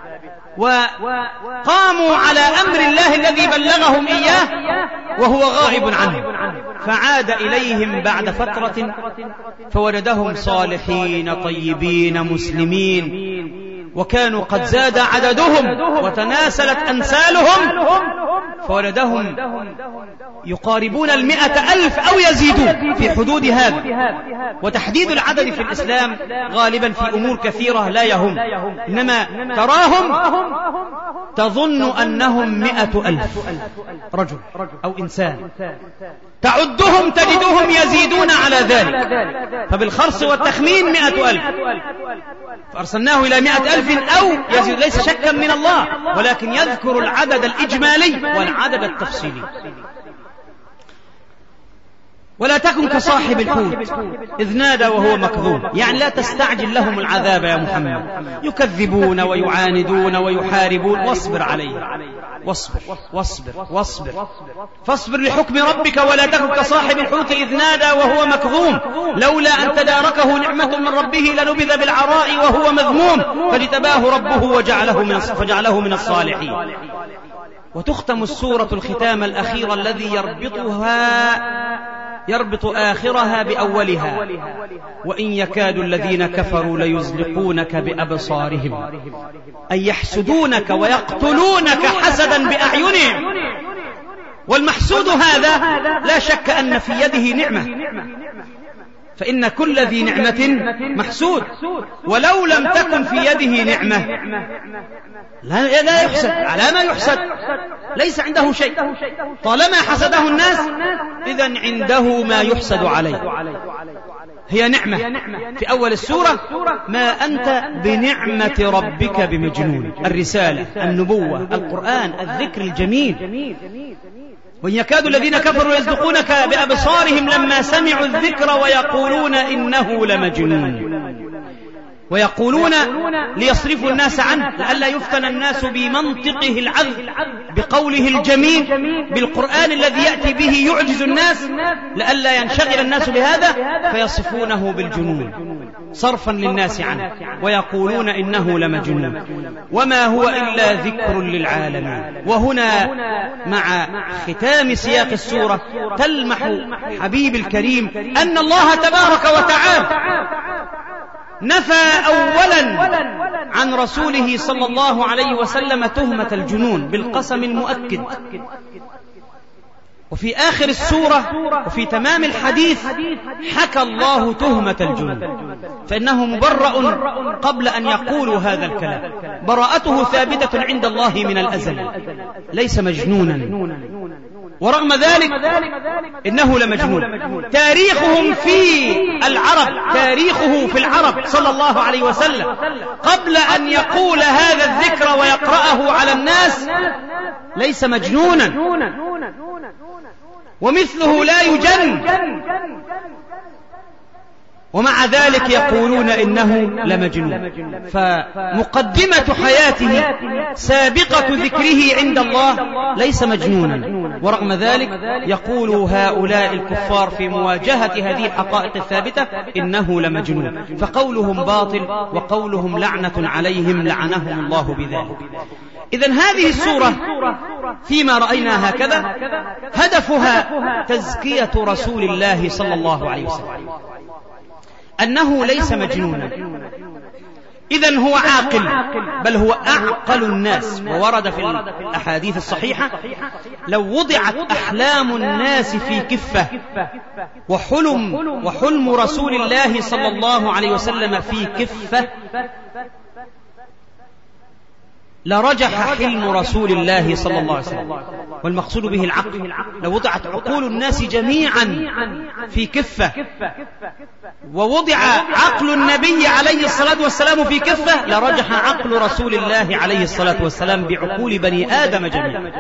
وقاموا على أمر الله الذي بلغهم إياه وهو غائب عنهم، فعاد إليهم بعد فترة فوجدهم صالحين طيبين مسلمين، وكانوا قد زاد عددهم وتناسلت أنسالهم، فوجدهم يقاربون 100,000 أو يزيدون في حدود هذا. وتحديد العدد في الإسلام غالبا في أمور كثيرة لا يهم، إنما تراهم تظن أنهم 100,000 رجل أو إنسان، تعدهم تجدهم يزيدون على ذلك، فبالخرص والتخمين 100,000، فأرسلناه إلى 100,000 أو يزيد، ليس شكا من الله، ولكن يذكر العدد الإجمالي والعدد التفصيلي. ولا تكن كصاحب الحوت إذ نادى وهو مكظوم، يعني لا تستعجل لهم العذاب يا محمد، يكذبون ويعاندون ويحاربون، واصبر عليه، واصبر واصبر واصبر، فاصبر لحكم ربك. ولا تكن كصاحب الحوت إذ نادى وهو مكظوم، لولا أن تداركه نعمة من ربه لنبذ بالعراء وهو مذموم، فاجتباه ربه فجعله من الصالحين. وتختم السورة الختام الأخير الذي يربط آخرها بأولها: وإن يكاد الذين كفروا ليزلقونك بأبصارهم أي يحسدونك ويقتلونك حسدا بأعينهم. والمحسود هذا لا شك أن في يده نعمة، فإن كل ذي نعمة محسود، ولو لم تكن في يده نعمة لا يحسد، على ما يحسد؟ ليس عنده شيء، طالما حسده الناس إذن عنده ما يحسد عليه. هي نعمة. في أول السورة: ما أنت بنعمة ربك بمجنون، الرسالة، النبوة، القرآن، الذكر الجميل. وإن يكاد الذين كفروا يصدقونك بأبصارهم لما سمعوا الذكر ويقولون إنه لمجنون. ويقولون ليصرفوا الناس عنه لئلا يفتن الناس بمنطقه العذب، بقوله الجميل، بالقرآن الذي يأتي به يعجز الناس، لئلا ينشغل الناس بهذا فيصفونه بالجنون صرفا للناس عنه، ويقولون إنه لمجنون وما هو إلا ذكر للعالمين. وهنا مع ختام سياق السورة تلمح حبيب الكريم أن الله تبارك وتعالى نفى أولا عن رسوله صلى الله عليه وسلم تهمة الجنون بالقسم المؤكد، وفي آخر السورة وفي تمام الحديث حكى الله تهمة الجنون، فإنه مبرأ قبل أن يقولوا هذا الكلام، براءته ثابتة عند الله من الأزل، ليس مجنونا، ورغم ذلك إنه لمجنون. تاريخهم في العرب، تاريخه في العرب صلى الله عليه وسلم قبل أن يقول هذا الذكر ويقرأه على الناس ليس مجنونا، ومثله لا يجن، ومع ذلك يقولون إنه لمجنون. فمقدمة حياته سابقة ذكره عند الله ليس مجنونا، ورغم ذلك يقول هؤلاء الكفار في مواجهة هذه الحقائق الثابتة إنه لمجنون، فقولهم باطل وقولهم لعنة عليهم لعنهم الله بذلك. إذن هذه السورة فيما رأينا هكذا هدفها تزكية رسول الله صلى الله عليه وسلم، أنه ليس مجنونا، إذن هو عاقل، بل هو أعقل الناس. وورد في الأحاديث الصحيحة لو وضعت أحلام الناس في كفة وحلم رسول الله صلى الله عليه وسلم في كفة لرجح حلم رسول الله صلى الله عليه وسلم، والمقصود به العقل. لو وضعت عقول الناس جميعا في كفة ووضع عقل النبي عليه الصلاة والسلام في كفة لرجح عقل رسول الله عليه الصلاة والسلام بعقول بني آدم جميعا.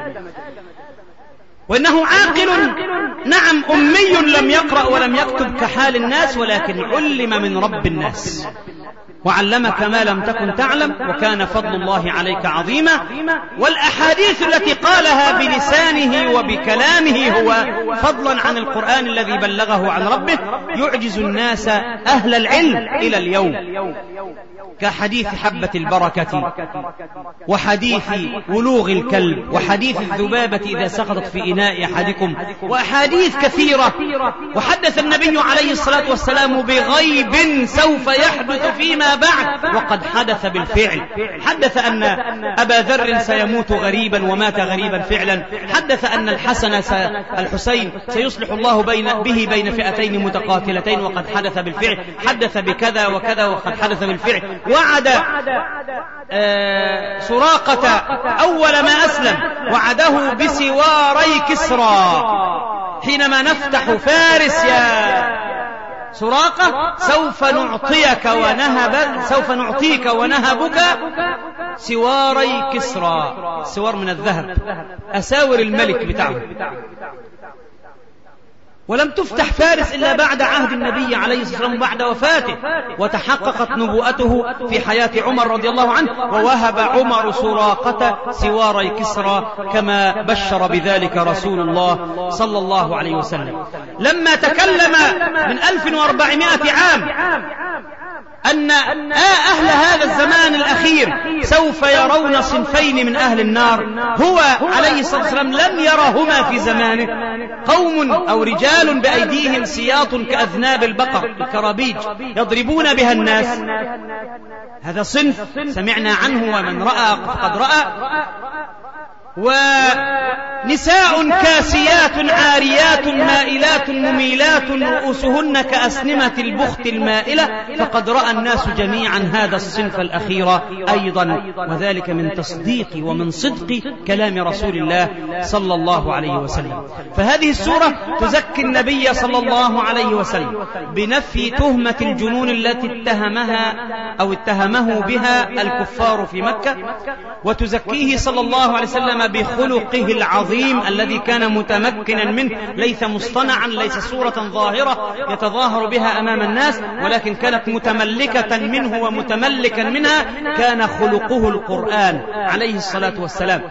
وإنه عاقل، نعم، أمي لم يقرأ ولم يكتب كحال الناس، ولكن علم من رب الناس وعلمك ما لم تكن تعلم وكان فضل الله عليك عظيما. والأحاديث التي قالها بلسانه وبكلامه هو فضلا عن القرآن الذي بلغه عن ربه يعجز الناس أهل العلم إلى اليوم، كحديث حبة البركة، وحديث ولوغ الكلب، وحديث الذبابة إذا سقطت في إناء أحدكم، وأحاديث كثيرة. وحدث النبي عليه الصلاة والسلام بغيب سوف يحدث فيما بعد، وقد حدث بالفعل. حدث أن أبا ذر سيموت غريبا ومات غريبا فعلا، حدث أن الحسين سيصلح الله به بين فئتين متقاتلتين وقد حدث بالفعل، حدث بكذا وكذا وقد حدث بالفعل. وعد سراقة أول ما أسلم وعده بسواري كسرى، حينما نفتح فارس يا سراقة سوف نعطيك ونهبك سواري كسرى، سوار من الذهب، أساور الملك بتاعه. ولم تفتح فارس إلا بعد عهد النبي عليه الصلاة والسلام بعد وفاته، وتحققت نبوءته في حياة عمر رضي الله عنه، ووهب عمر سراقة سواري كسرى كما بشر بذلك رسول الله صلى الله عليه وسلم. لما تكلم من 1400 عام أن أهل هذا الزمان الأخير سوف يرون صنفين من أهل النار، هو عليه الصلاة والسلام لم يرهما في زمانه، قوم أو رجال بأيديهم سياط كأذناب البقر الكرابيج يضربون بها الناس، هذا صنف سمعنا عنه ومن رأى فقد رأى. ونساء كاسيات عاريات مائلات مميلات رؤوسهن كأسنمة البخت المائلة، فقد رأى الناس جميعا هذا الصنف الأخير أيضا، وذلك من تصديق ومن صدق كلام رسول الله صلى الله عليه وسلم. فهذه السورة تزكي النبي صلى الله عليه وسلم بنفي تهمة الجنون التي اتهمه بها الكفار في مكة، وتزكيه صلى الله عليه وسلم بخلقه العظيم العظيم الذي كان متمكنا منه، ليس مصطنعا، ليس صورة ظاهرة يتظاهر بها أمام الناس، ولكن كانت متملكة منه ومتملكا منها. كان خلقه القرآن عليه الصلاة والسلام.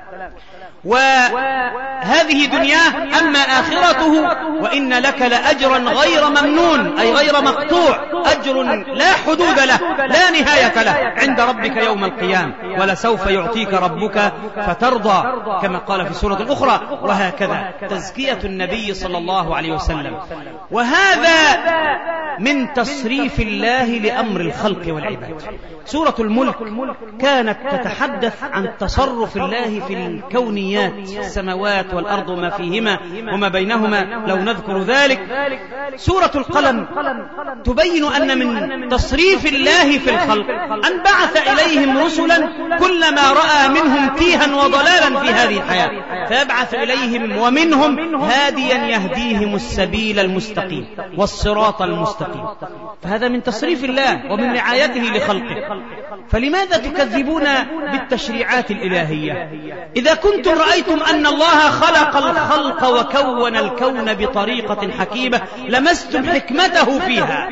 وهذه دنياه، أما آخرته وإن لك لأجرا غير ممنون، أي غير مقطوع، أجر لا حدود له لا نهاية له عند ربك يوم القيامة، ولسوف يعطيك ربك فترضى، كما قال في سورة أخرى. وهكذا تزكية النبي صلى الله عليه وسلم. وهذا من تصريف الله لأمر الخلق والعباد. سورة الملك كانت تتحدث عن تصرف الله في الكونيات، السماوات والأرض وما فيهما وما بينهما لو نذكر ذلك. سورة القلم تبين أن من تصريف الله في الخلق أن بعث إليهم رسلا كلما رأى منهم تيها وضلالا في هذه الحياة فيبعث إليهم ومنهم هاديا يهديهم السبيل المستقيم والصراط المستقيم. فهذا من تصريف الله ومن رعايته لخلقه. فلماذا تكذبون بالتشريعات الإلهية؟ إذا كنتم رأيتم أن الله خلق الخلق وكون الكون بطريقة حكيمة لمستم حكمته فيها،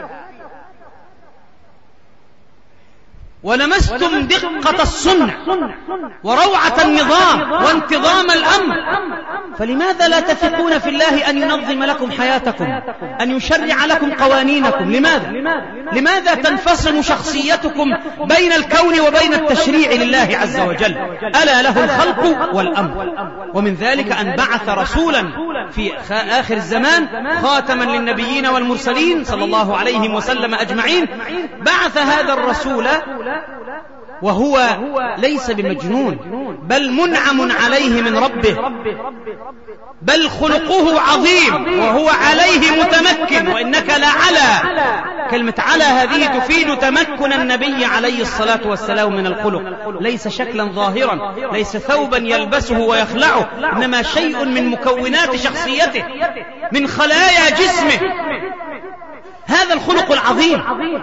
ولمستم دقة الصنع وروعة النظام وانتظام الأمر. فلماذا لا تثقون في الله أن ينظم لكم حياتكم، أن يشرع لكم قوانينكم؟ لماذا تنفصل شخصيتكم بين الكون وبين التشريع لله عز وجل؟ ألا له الخلق والأمر. ومن ذلك أن بعث رسولا في آخر الزمان خاتما للنبيين والمرسلين صلى الله عليه وسلم أجمعين. بعث هذا الرسول وهو ليس بمجنون، بل منعم عليه من ربه، بل خلقه عظيم وهو عليه متمكن. وإنك لعلى، كلمة على هذه تفيد تمكن النبي عليه الصلاة والسلام من الخلق، ليس شكلا ظاهرا، ليس ثوبا يلبسه ويخلعه، إنما شيء من مكونات شخصيته، من خلايا جسمه، هذا الخلق العظيم.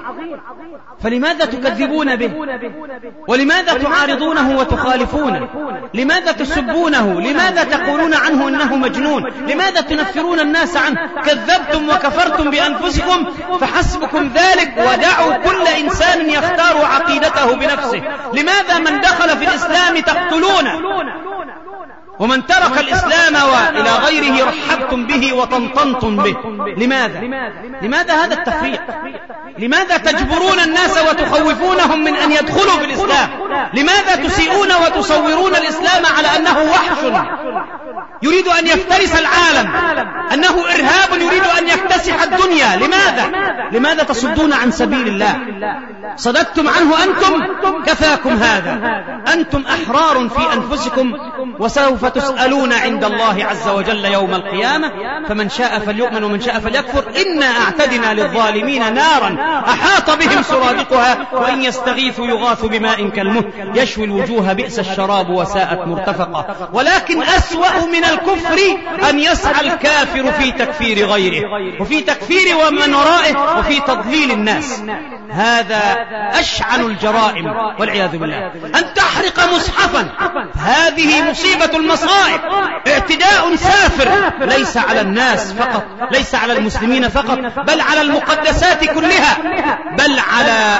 فلماذا تكذبون به؟ ولماذا تعارضونه وتخالفونه؟ لماذا تسبونه؟ لماذا تقولون عنه إنه مجنون؟ لماذا تنفرون الناس عنه؟ كذبتم وكفرتم بأنفسكم فحسبكم ذلك، ودعوا كل إنسان يختار عقيدته بنفسه. لماذا من دخل في الإسلام تقتلونه، ومن ترك الإسلام وإلى غيره رحبتم به وطنطنتم به؟ لماذا هذا التفريق؟ لماذا تجبرون الناس وتخوفونهم من أن يدخلوا في الإسلام؟ لماذا تسيئون وتصورون الإسلام على أنه وحش يريد أن يفترس العالم، أنه إرهاب يريد أن يكتسح الدنيا؟ لماذا تصدون عن سبيل الله؟ صددتم عنه أنتم، كفاكم هذا. أنتم أحرار في أنفسكم، وسوف تسألون عند الله عز وجل يوم القيامة. فمن شاء فليؤمن ومن شاء فليكفر. إنا أعتدنا للظالمين نارا أحاط بهم سرادقها وإن يستغيثوا يغاثوا بماء كالمهل يشوي الوجوه بئس الشراب وساءت مرتفقا. ولكن أسوأ من الكفر أن يسعى الكافر في تكفير غيره وفي تكفير ومن ورائه وفي تضليل الناس. هذا أشعن الجرائم والعياذ بالله. أن تحرق مصحفا، هذه مصيبة المصائب، اعتداء سافر ليس على الناس فقط، ليس على المسلمين فقط، بل على المقدسات كلها، بل على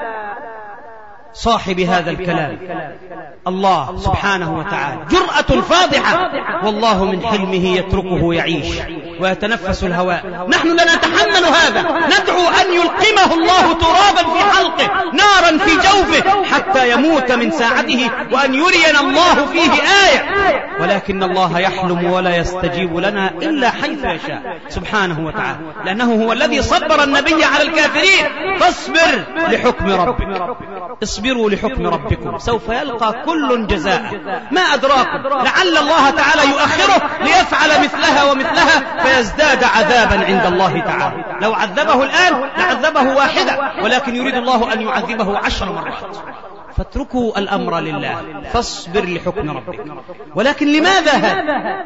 صاحب هذا الكلام الله سبحانه وتعالى. جرأة فاضحة، والله من حلمه يتركه يعيش ويتنفس الهواء. نحن لا نتحمل هذا، ندعو أن يلقمه الله ترابا في حلقه، نارا في جوفه، حتى يموت من ساعته، وأن يرينا الله فيه آية. ولكن الله يحلم ولا يستجيب لنا إلا حيث يشاء سبحانه وتعالى، لأنه هو الذي صبر النبي على الكافرين. فاصبر لحكم ربك، اصبروا لحكم ربكم، سوف يلقى كل جزاء. ما أدراكم، لعل الله تعالى يؤخره ليفعل مثلها ومثلها فيزداد عذابا عند الله تعالى. لو عذبه الآن لعذبه واحدة، ولكن يريد الله أن يعذبه 10 مرات. فاتركوا الأمر لله، فاصبر لحكم ربك. ولكن لماذا هذا؟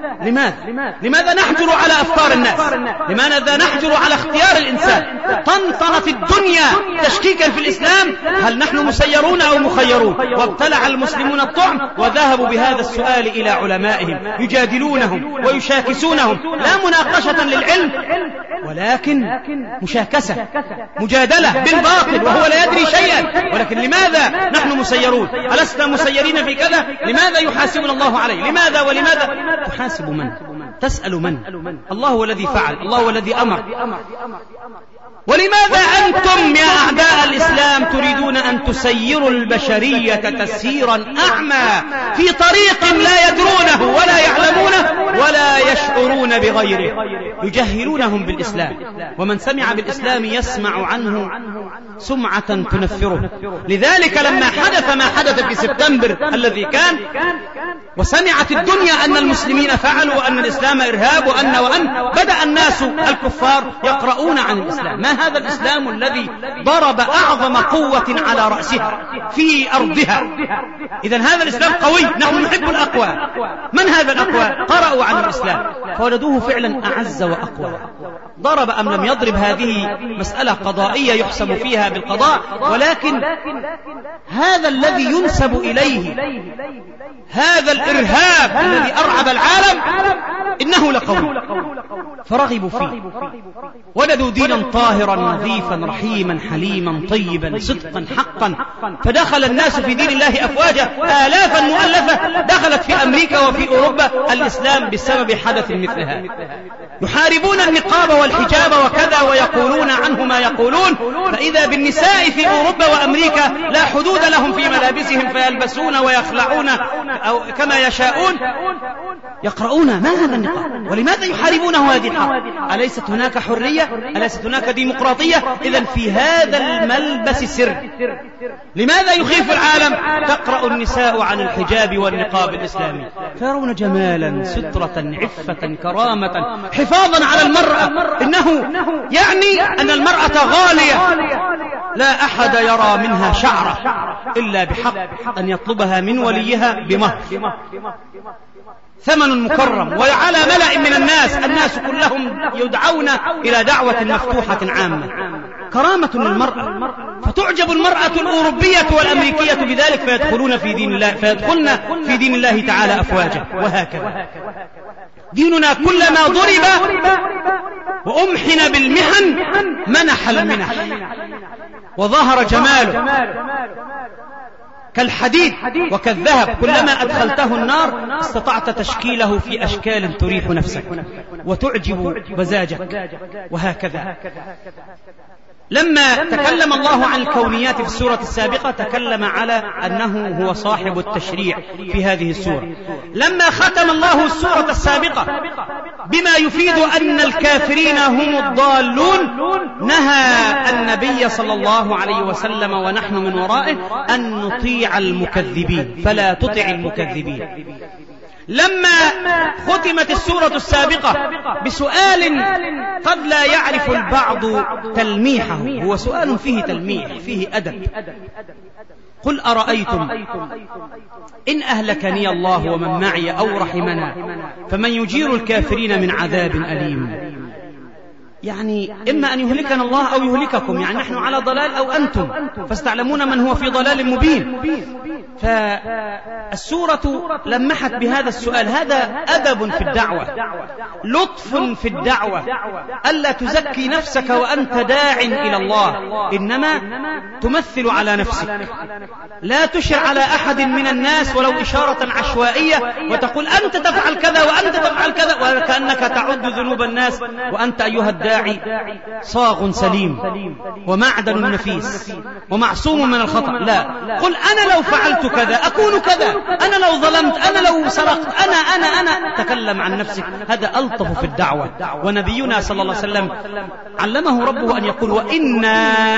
لماذا نحجر على أفكار الناس؟ لماذا نحجر على اختيار الإنسان؟ طنطن في الدنيا تشكيكا في الإسلام، هل نحن مسيرون أو مخيرون؟ وابتلع المسلمون الطعم وذهبوا بهذا السؤال إلى علمائهم يجادلونهم ويشاكسونهم، لا مناقشة للعلم ولكن مشاكسة، مجادلة بالباطل وهو لا يدري شيئا. ولكن لماذا نحن مسيرون؟ ألسنا مسيرين في كذا؟ لماذا يحاسبنا الله عليه؟ لماذا ولماذا؟ تحاسب من؟ تسأل من؟ الله هو الذي فعل، الله هو الذي أمر. ولماذا أنتم يا أعداء الإسلام تريدون أن تسيروا البشرية تسييرا أعمى في طريق لا يدرونه ولا يعلمونه ولا يشعرون بغيره؟ يجهلونهم بالإسلام، ومن سمع بالإسلام يسمع عنه سمعة تنفره. لذلك لما حدث ما حدث في سبتمبر الذي كان، وسمعت الدنيا أن المسلمين فعلوا وأن الإسلام إرهاب وأن بدأ الناس الكفار يقرؤون عن الإسلام. ما هذا الإسلام الذي ضرب أعظم قوة على رأسها في أرضها؟ إذن هذا الإسلام قوي، نحن نحب الأقوى. من هذا الأقوى؟ قرأوا عن الإسلام فوجدوه فعلا أعز وأقوى. ضرب أم لم يضرب هذه مسألة قضائية يحسم فيها بالقضاء، ولكن هذا الذي ينسب إليه هذا الإرهاب الذي أرعب العالم إنه لقوي، فرغبوا فيه، وجدوا دينا طاهرا نظيفا رحيما حليما طيبا صدقا حقا، فدخل الناس في دين الله أفواجا، آلافا مؤلفة دخلت في أمريكا وفي أوروبا الإسلام بسبب حدث مثل هذا. يحاربون النقاب والحجاب وكذا ويقولون عنه ما يقولون، فإذا بالنساء في أوروبا وأمريكا لا حدود لهم في ملابسهم، فيلبسون ويخلعون كما يشاءون. يقرؤون ما هذا النقاب؟ ولماذا يحاربونه هذه الحرب؟ أليست هناك حرية؟ أليست هناك ديمقراطية؟ إذن في هذا الملبس سر. لماذا يخيف العالم؟ تقرأ النساء عن الحجاب والنقاب الإسلامي فيرون جمالا سترة عفة كرامة حفاظا على المرأة. إنه يعني أن المرأة غالية، لا أحد يرى منها شعرة إلا بحق أن يطلبها من وليها بمهر، ثمن مكرم، وعلى ملأ من الناس كلهم يدعون إلى دعوة مفتوحة عامة. كرامة للمرأة، فتعجب المرأة الأوروبية والأمريكية بذلك فيدخلن في دين الله تعالى أفواجا. وهكذا ديننا كلما ضرب وأمحن بالمحن منح المنح وظهر جماله كالحديد وكالذهب، كلما أدخلته النار استطعت تشكيله في أشكال تريح نفسك وتعجب مزاجك. وهكذا لما تكلم الله عن الكونيات في السورة السابقة تكلم على أنه هو صاحب التشريع في هذه السورة. لما ختم الله السورة السابقة بما يفيد أن الكافرين هم الضالون نهى النبي صلى الله عليه وسلم ونحن من ورائه أن نطيع المكذبين، فلا تطع المكذبين. لما ختمت السورة السابقة بسؤال قد لا يعرف البعض تلميحه، هو سؤال فيه تلميح فيه أدب: قل أرأيتم إن أهلكني الله ومن معي أو رحمنا فمن يجير الكافرين من عذاب أليم. يعني إما أن يهلكنا الله أو يهلككم، يعني نحن على ضلال أو أنتم، فاستعلمون من هو في ضلال مبين. فالسورة لمحت بهذا السؤال. هذا أدب في الدعوة، لطف في الدعوة، ألا تزكي نفسك وأنت داع إلى الله، إنما تمثل على نفسك، لا تشر على أحد من الناس ولو إشارة عشوائية وتقول أنت تفعل كذا وأنت تفعل كذا، وكأنك تعد ذنوب الناس وأنت أيها الداعي صاغ سليم ومعدن نفيس ومعصوم من الخطأ. لا، قل أنا لو فعلت كذا أكون كذا، أنا لو ظلمت، أنا لو سرقت، أنا تكلم عن نفسك. هذا ألطف في الدعوة. ونبينا صلى الله عليه وسلم علمه ربه أن يقول وإنا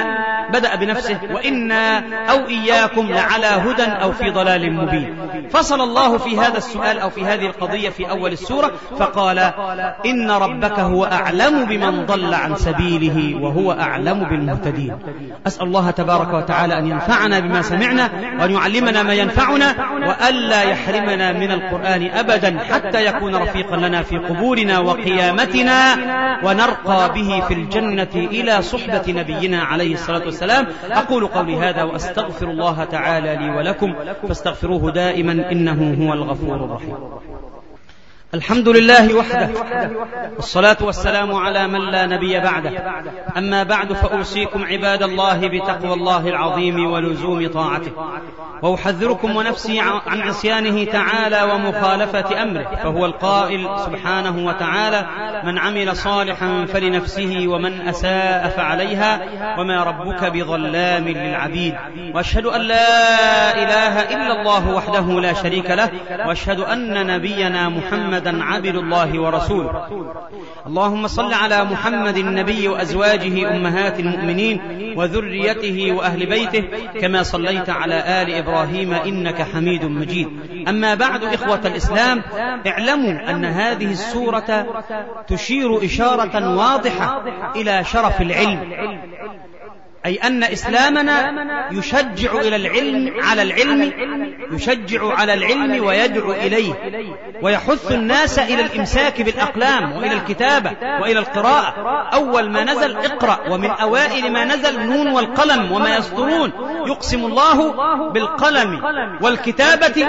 بدأ بنفسه: وإنا أو إياكم لعلى هدى أو في ضلال مبين. فصل الله في هذا السؤال أو في هذه القضية في أول السورة فقال: إن ربك هو أعلم بمن ضل عن سبيله وهو أعلم بالمهتدين. أسأل الله تبارك وتعالى أن ينفعنا بما سمعنا وأن يعلمنا ما ينفعنا وألا يحرمنا من القرآن أبدا حتى يكون رفيقا لنا في قبورنا وقيامتنا ونرقى به في الجنة إلى صحبة نبينا عليه الصلاة والسلام. أقول قولي هذا وأستغفر الله تعالى لي ولكم فاستغفروه دائما إنه هو الغفور الرحيم. الحمد لله وحده والصلاة والسلام على من لا نبي بعده. أما بعد فأوصيكم عباد الله بتقوى الله العظيم ولزوم طاعته، وأحذركم ونفسي عن عصيانه تعالى ومخالفة أمره، فهو القائل سبحانه وتعالى: من عمل صالحا فلنفسه ومن أساء فعليها وما ربك بظلام للعبيد. وأشهد أن لا إله إلا الله وحده لا شريك له، وأشهد أن نبينا محمد عبد الله ورسوله. اللهم صل على محمد النبي وأزواجه أمهات المؤمنين وذريته وأهل بيته كما صليت على آل إبراهيم إنك حميد مجيد. أما بعد، إخوة الإسلام، اعلموا أن هذه السورة تشير إشارة واضحة إلى شرف العلم، أي أن إسلامنا يشجع إلى العلم على العلم، يشجع على العلم ويدعو إليه، ويحث الناس إلى الإمساك بالأقلام وإلى الكتابة وإلى القراءة. أول ما نزل اقرأ، ومن أوائل ما نزل نون والقلم وما يسطرون. يقسم الله بالقلم والكتابة،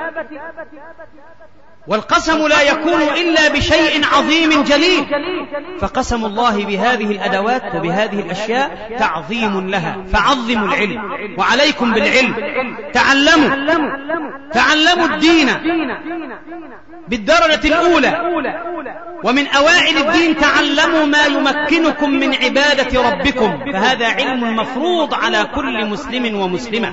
والقسم لا يكون إلا بشيء عظيم جليل، فقسم الله بهذه الأدوات وبهذه الأشياء تعظيم لها. فعظموا العلم، وعليكم بالعلم. تعلموا الدين بالدرجة الأولى، ومن أوائل الدين تعلموا ما يمكنكم من عبادة ربكم، فهذا علم مفروض على كل مسلم ومسلمة.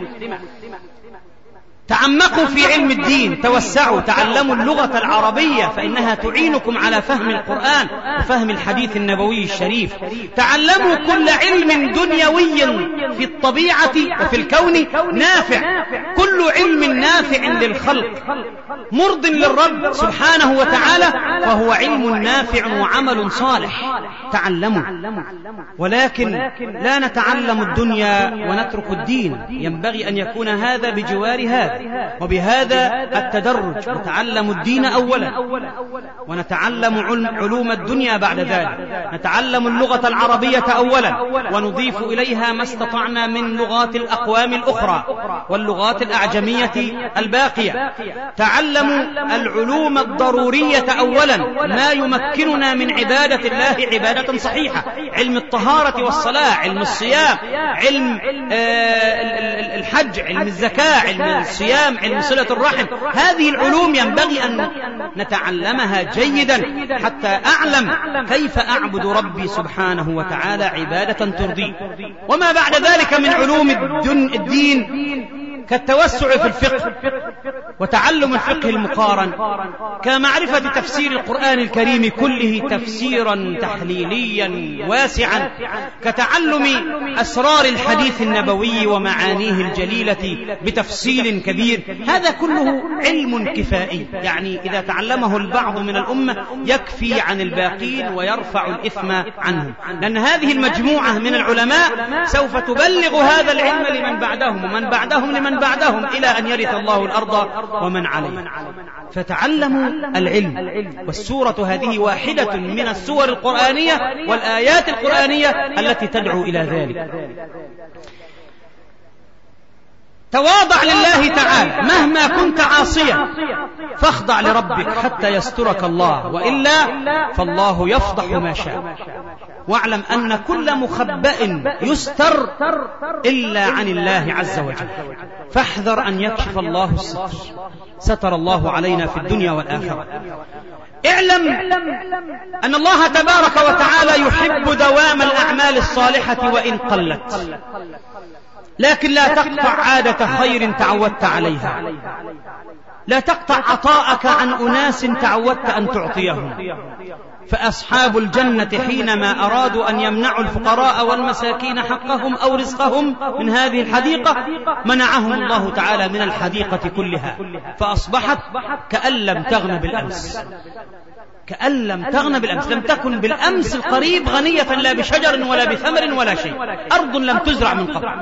تعمقوا في علم الدين، توسعوا، تعلموا اللغة العربية فإنها تعينكم على فهم القرآن وفهم الحديث النبوي الشريف. تعلموا كل علم دنيوي في الطبيعة وفي الكون نافع، كل علم نافع للخلق مرض للرب سبحانه وتعالى فهو علم نافع وعمل صالح. تعلموا، ولكن لا نتعلم الدنيا ونترك الدين، ينبغي أن يكون هذا بجوار هذا، وبهذا التدرج. نتعلم الدين أولا ونتعلم علوم الدنيا بعد ذلك. نتعلم اللغة العربية أولا ونضيف إليها ما استطعنا من لغات الأقوام الأخرى واللغات الأعجمية الباقية. تعلموا العلوم الضرورية أولا، ما يمكننا من عبادة الله عبادة صحيحة: علم الطهارة والصلاة، علم الصيام، علم الحج، علم الزكاة، علم الصيام، علم صلة الرحم. هذه العلوم ينبغي أن نتعلمها جيدا حتى أعلم كيف أعبد ربي سبحانه وتعالى عبادة ترضيه. وما بعد ذلك من علوم الدين كالتوسع في الفقه وتعلم الفقه المقارن، كمعرفة تفسير القرآن الكريم كله تفسيرا تحليليا واسعا، كتعلم أسرار الحديث النبوي ومعانيه الجليلة بتفصيل كبير. هذا كله علم كفائي، يعني إذا تعلمه البعض من الأمة يكفي عن الباقين ويرفع الإثم عنهم، لأن هذه المجموعة من العلماء سوف تبلغ هذا العلم لمن بعدهم ومن بعدهم لمن بعدهم إلى أن يرث الله الأرض ومن عليها. فتعلموا العلم، والسورة هذه واحدة من السور القرآنية والآيات القرآنية التي تدعو إلى ذلك. تواضع لله تعالى مهما كنت عاصيا، فاخضع لربك حتى يسترك الله، وإلا فالله يفضح ما شاء. واعلم أن كل مخبأ يستر إلا عن الله عز وجل، فاحذر أن يكشف الله الستر. ستر الله علينا في الدنيا والآخرة. اعلم أن الله تبارك وتعالى يحب دوام الأعمال الصالحة وإن قلت، لكن لا تقطع عادة خير تعودت عليها. لا تقطع عطاءك عن أناس تعودت أن تعطيهم. فأصحاب الجنة حينما أرادوا أن يمنعوا الفقراء والمساكين حقهم أو رزقهم من هذه الحديقة منعهم الله تعالى من الحديقة كلها، فأصبحت كأن لم تغن بالأمس، كأن لم تغن بالأمس. لم تكن بالأمس القريب غنية لا بشجر ولا بثمر ولا شيء، أرض لم تزرع من قبل.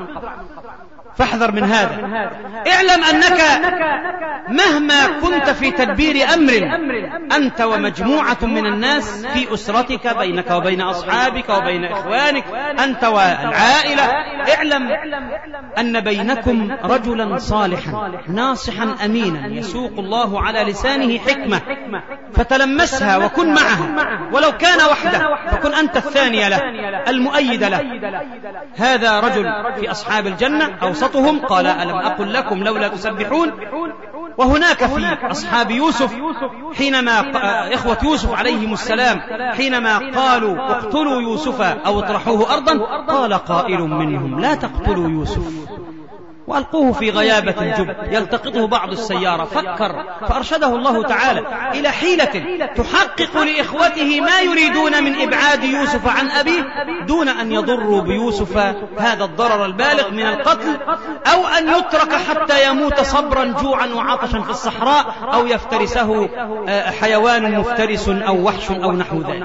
فاحذر من هذا. اعلم أنك مهما كنت في تدبير أمر أنت ومجموعة من الناس في أسرتك، بينك وبين أصحابك وبين إخوانك، أنت والعائلة، اعلم أن بينكم رجلا صالحا ناصحا أمينا يسوق الله على لسانه حكمة، فتلمسها وكن معها، ولو كان وحده فكن أنت الثاني له المؤيد له. هذا رجل في أصحاب الجنة أوسطهم، قال ألم أقل لكم لولا تسبحون. وهناك في أصحاب يوسف حينما إخوة يوسف عليهم السلام حينما قالوا اقتلوا يوسف أو اطرحوه أرضا، قال قائل منهم لا تقتلوا يوسف وألقوه في غيابة الجب يلتقطه بعض السيارة. فكر فأرشده الله تعالى إلى حيلة تحقق لإخوته ما يريدون من إبعاد يوسف عن أبيه دون أن يضروا بيوسف هذا الضرر البالغ من القتل، أو أن يترك حتى يموت صبرا جوعا وعطشا في الصحراء، أو يفترسه حيوان مفترس أو وحش أو نحو ذلك.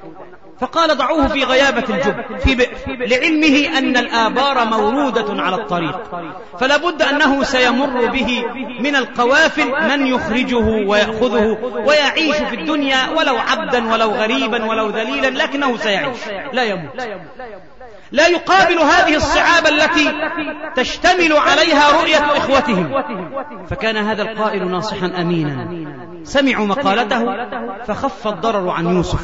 فقال ضعوه في غيابة الجب في بئر، لعلمه أن الآبار مورودة على الطريق، فلا بد أنه سيمر به من القوافل من يخرجه ويأخذه ويعيش في الدنيا ولو عبدا ولو غريبا ولو ذليلا، لكنه سيعيش لا يموت، لا يقابل هذه الصعاب التي تشتمل عليها رؤية إخوتهم. فكان هذا القائل ناصحا أمينا، سمعوا مقالته فخف الضرر عن يوسف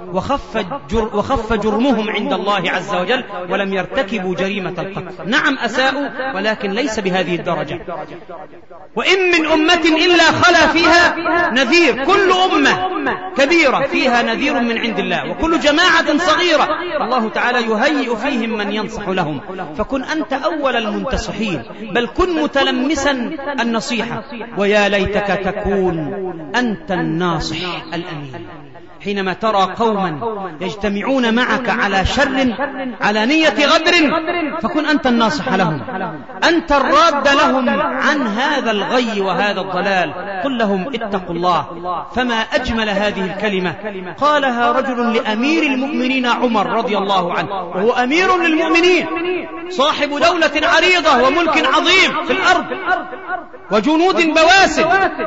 وخف جرمهم عند الله عز وجل، ولم يرتكبوا جريمة القتل. نعم أساءوا ولكن ليس بهذه الدرجة. وإن من أمة إلا خلا فيها نذير، كل أمة كبيرة فيها نذير من عند الله، وكل جماعة صغيرة الله تعالى يهيئ فيهم من ينصح لهم. فكن أنت أول المنتصحين، بل كن متلمسا النصيحة، ويا ليتك تكون أنت الناصح الأمين. حينما ترى قوما يجتمعون معك على شر على نية غدر فكن أنت الناصح لهم، أنت الراد لهم عن هذا الغي وهذا الضلال. قل لهم اتقوا الله. فما أجمل هذه الكلمة قالها رجل لأمير المؤمنين عمر رضي الله عنه، وهو أمير للمؤمنين صاحب دولة عريضة وملك عظيم في الأرض وجنود بواسل.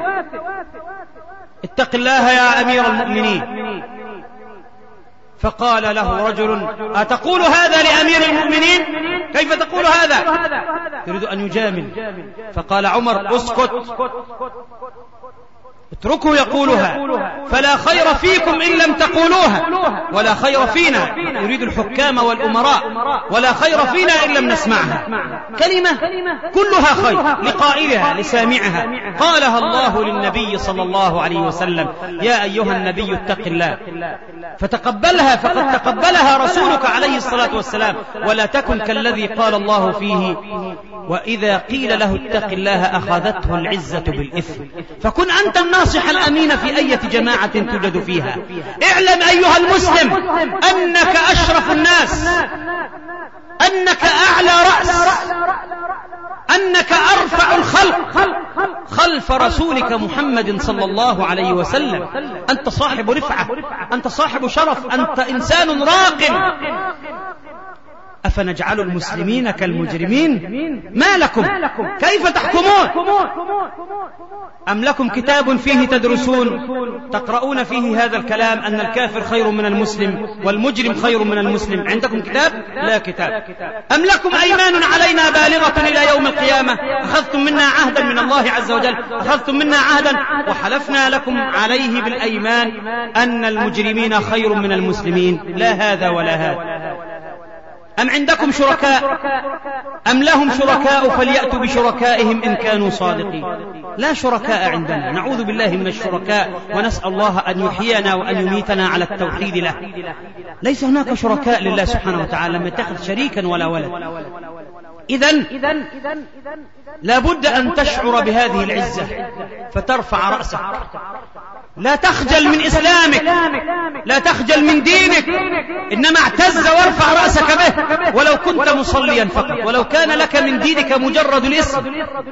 اتق الله يا أمير المؤمنين. فقال له رجل أتقول هذا لأمير المؤمنين؟ كيف تقول هذا؟ يريد أن يجامل. فقال عمر اسكت، اتركوا يقولها، فلا خير فيكم إن لم تقولوها ولا خير فينا. يريد الحكام والأمراء، ولا خير فينا إن لم نسمعها. كلمة كلها خير لقائلها لسامعها. قالها الله للنبي صلى الله عليه وسلم يا أيها النبي اتق الله، فتقبلها فقد تقبلها رسولك عليه الصلاة والسلام. ولا تكن كالذي قال الله فيه وإذا قيل له اتق الله أخذته العزة بالإثم. فكن أنت الناصح الأمين في أي جماعة توجد فيها. اعلم أيها المسلم أنك أشرف الناس، أنك أعلى رأس، أنك أرفع الخلق خلف رسولك محمد صلى الله عليه وسلم. أنت صاحب رفعة، أنت صاحب شرف، أنت إنسان راق. أفنجعل المسلمين كالمجرمين؟ ما لكم كيف تحكمون؟ أم لكم كتاب فيه تدرسون تقرؤون فيه هذا الكلام أن الكافر خير من المسلم والمجرم خير من المسلم؟ عندكم كتاب؟ لا كتاب. أم لكم أيمان علينا بالغة إلى يوم القيامة؟ أخذتم منا عهدا من الله عز وجل، أخذتم منا عهدا وحلفنا لكم عليه بالأيمان أن المجرمين خير من المسلمين. لا هذا ولا هذا. أم عندكم شركاء؟ أم لهم شركاء فليأتوا بشركائهم إن كانوا صادقين. لا شركاء عندنا، نعوذ بالله من الشركاء، ونسأل الله أن يحيينا وأن يميتنا على التوحيد له. ليس هناك شركاء لله سبحانه وتعالى، لم يتخذ شريكا ولا ولد. إذن لا بد أن تشعر بهذه العزة فترفع رأسك، لا تخجل من إسلامك، لا تخجل من دينك، إنما اعتز وارفع رأسك به ولو كنت مصليا فقط، ولو كان لك من دينك مجرد الاسم.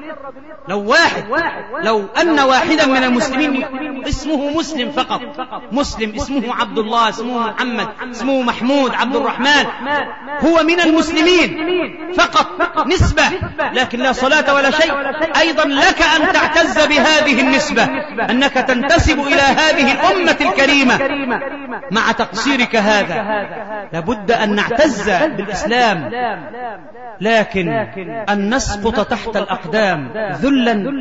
لو أن واحدا من المسلمين اسمه مسلم فقط، مسلم اسمه عبد الله، اسمه محمد، اسمه محمود، عبد الرحمن، هو من المسلمين فقط نسبة، لكن لا صلاة ولا شيء، أيضا لك أن تعتز بهذه النسبة، أنك تنتسب إلى هذه الأمة الكريمة مع تقصيرك هذا. لابد أن نعتز بالإسلام، لكن أن نسقط تحت الأقدام ذلا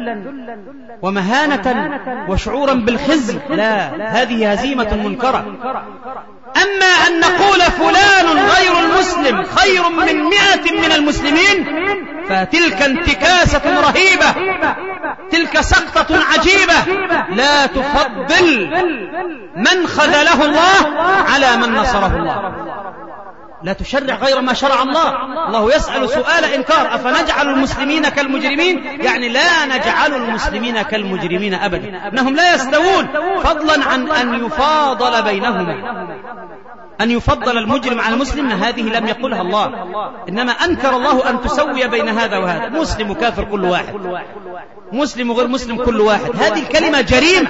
ومهانة وشعورا بالخزي، لا، هذه هزيمة منكرة. أما أن نقول فلان غير المسلم خير من 100 من المسلمين، فتلك انتكاسة رهيبة، تلك سقطة عجيبة، لا تفضل من خذله الله على من نصره الله. لا تشرع غير ما شرع الله. الله يسأل سؤال إنكار: أفنجعل المسلمين كالمجرمين؟ يعني لا نجعل المسلمين كالمجرمين أبدا، إنهم لا يستوون، فضلا عن أن يفاضل بينهما، أن يفضل المجرم على المسلم، هذه لم يقلها الله، إنما أنكر الله أن تسوي بين هذا وهذا، مسلم وكافر كل واحد، مسلم وغير مسلم كل واحد. هذه الكلمة جريمة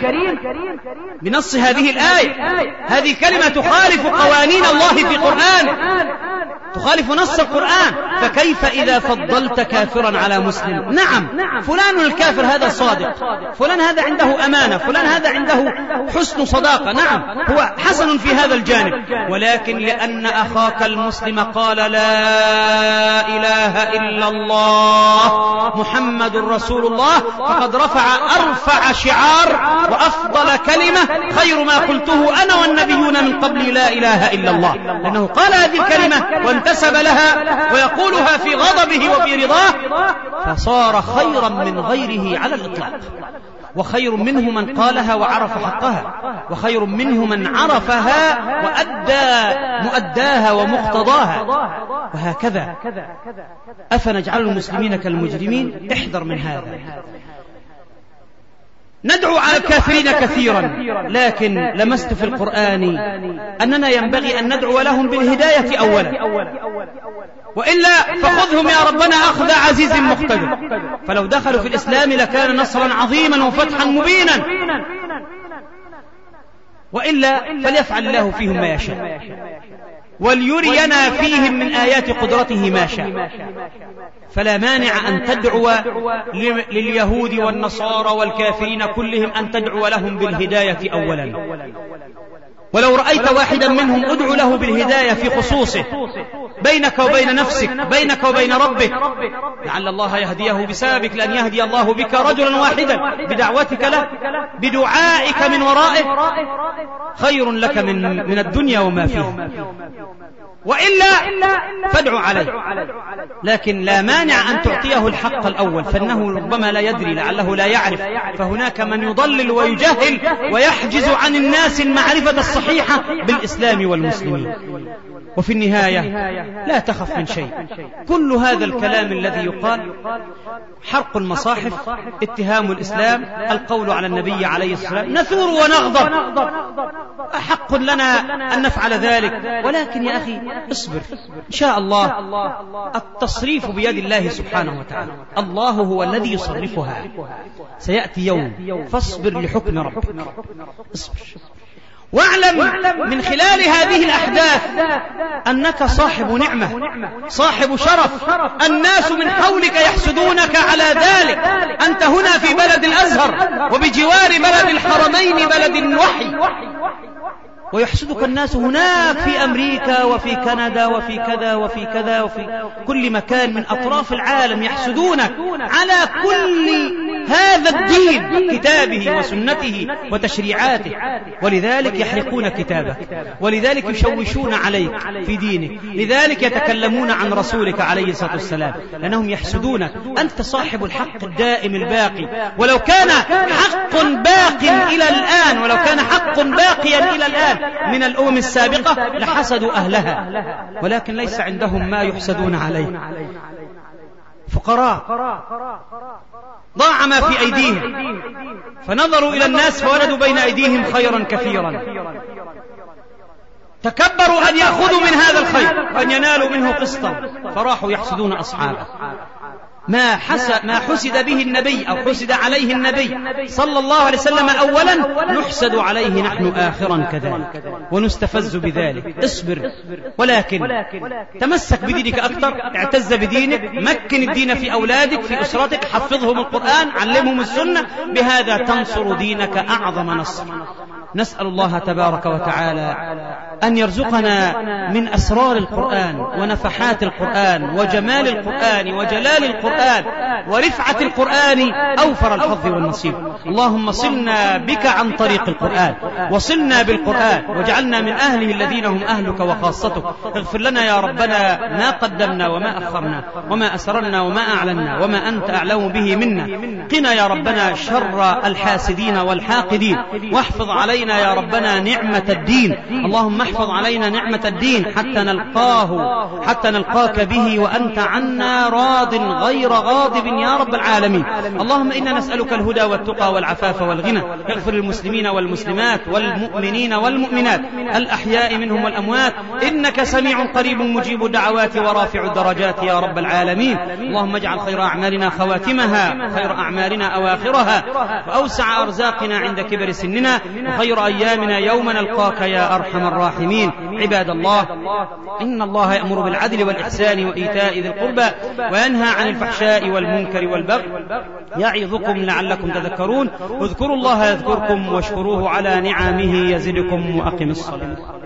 بنص هذه الآية، هذه كلمة تخالف قوانين الله في قرآن، تخالف نص القرآن. فكيف إذا فضلت كافرا على مسلم؟ نعم، فلان الكافر هذا صادق، فلان هذا عنده أمانة، فلان هذا عنده حسن صداقة، نعم، هو حسن في هذا الجانب، ولكن لأن أخاك المسلم قال لا إله إلا الله محمد رسول الله، فقد رفع أرفع شعار وأفضل كلمة، خير ما قلته أنا والنبيون من قبل لا إله إلا الله، لأنه قال هذه الكلمة وانتسب لها ويقولها في غضبه وفي رضاه، فصار خيرا من غيره على الإطلاق، وخير منه من قالها وعرف حقها، وخير منه من عرفها وأدى مؤداها ومقتضاها، وهكذا. أفنجعل المسلمين كالمجرمين؟ احذر من هذا. ندعو على الكافرين كثيرا، لكن لمست في القرآن أننا ينبغي أن ندعو لهم بالهداية أولا، وإلا فخذهم يا ربنا أخذ عزيز مقتدر، فلو دخلوا في الإسلام لكان نصرا عظيما وفتحا مبينا، وإلا فليفعل الله فيهم ما يشاء وليرينا فيهم من آيات قدرته ما شاء. فلا مانع أن تدعو لليهود والنصارى والكافرين كلهم، أن تدعو لهم بالهداية أولا، ولو رأيت واحدا منهم ادعو له بالهداية في خصوصه، بينك وبين نفسك، بينك وبين ربك، لعل الله يهديه بسببك، لأن يهدي الله بك رجلا واحدا بدعوتك له، بدعائك من ورائه، خير لك من الدنيا وما فيها، وإلا فادعو عليه. لكن لا مانع أن تعطيه الحق الأول، فإنه ربما لا يدري، لعله لا يعرف، فهناك من يضلل ويجهل ويحجز عن الناس المعرفة الصحيحة بالإسلام والمسلمين. وفي النهاية لا تخف من شيء، كل هذا الكلام الذي يقال حرق المصاحف، اتهام الإسلام، القول على النبي عليه الصلاة والسلام، نثور ونغضب، حق لنا أن نفعل ذلك، ولكن يا أخي اصبر، إن شاء الله التصريف بيد الله سبحانه وتعالى، الله هو الذي يصرفها، سيأتي يوم فاصبر لحكم ربك، اصبر. واعلم من خلال هذه الأحداث أنك صاحب نعمة، صاحب شرف، الناس من حولك يحسدونك على ذلك، أنت هنا في بلد الأزهر وبجوار بلد الحرمين بلد الوحي، ويحسدك الناس هناك في أمريكا وفي كندا وفي كذا وفي كذا وفي كل مكان من أطراف العالم، يحسدونك على كل هذا الدين، كتابه وسنته وتشريعاته، ولذلك يحرقون كتابك، ولذلك يشوشون عليك في دينك، لذلك يتكلمون عن رسولك عليه الصلاة والسلام، لأنهم يحسدونك. أنت صاحب الحق الدائم الباقي، ولو كان حق باق إلى الآن، ولو كان حق باقيا إلى الآن من الأمم السابقة لحسدوا أهلها، ولكن ليس عندهم ما يحسدون عليه. فقراء ضاع ما في أيديهم، فنظروا إلى الناس فوجدوا بين أيديهم خيرا كثيرا، تكبروا أن يأخذوا من هذا الخير وأن ينالوا منه قسطا، فراحوا يحسدون أصحابه. ما حسد به النبي أو حسد عليه النبي صلى الله عليه وسلم أولا نحسد عليه نحن آخرا كذلك ونستفز بذلك. اصبر، ولكن تمسك بدينك أكثر، اعتز بدينك، مكن الدين في أولادك في أسرتك، حفظهم القرآن، علمهم السنة، بهذا تنصر دينك أعظم نصر. نسأل الله تبارك وتعالى أن يرزقنا من أسرار القرآن ونفحات القرآن وجمال القرآن وجلال القرآن ورفعة القرآن أوفر الحظ والنصيب. اللهم صلنا بك عن طريق القرآن، وصلنا بالقرآن، واجعلنا من أهله الذين هم أهلك وخاصتك. اغفر لنا يا ربنا ما قدمنا وما أخرنا وما أسررنا وما أعلنا وما أنت أعلم به منا. قنا يا ربنا شر الحاسدين والحاقدين، واحفظ علينا يا ربنا نعمة الدين. اللهم احفظ علينا نعمة الدين حتى نلقاك به وأنت عنا راض غير غاضب يا رب العالمين. اللهم إنا نسألك الهدى والتقى والعفاف والغنى. اغفر للمسلمين والمسلمات والمؤمنين والمؤمنات الأحياء منهم والأموات، إنك سميع قريب مجيب الدعوات ورافع الدرجات يا رب العالمين. اللهم اجعل خير أعمالنا خواتمها، خير أعمالنا أواخرها، وأوسع أرزاقنا عند كبر سننا، وخير أيامنا يوم نلقاك يا أرحم الراحمين. عباد الله، إن الله يأمر بالعدل والإحسان وإيتاء ذي القربى وينهى عن الفحشاء والمنكر والبغي يعظكم لعلكم تذكرون. اذكروا الله يذكركم واشكروه على نعمه يزدكم، وأقم الصلاة.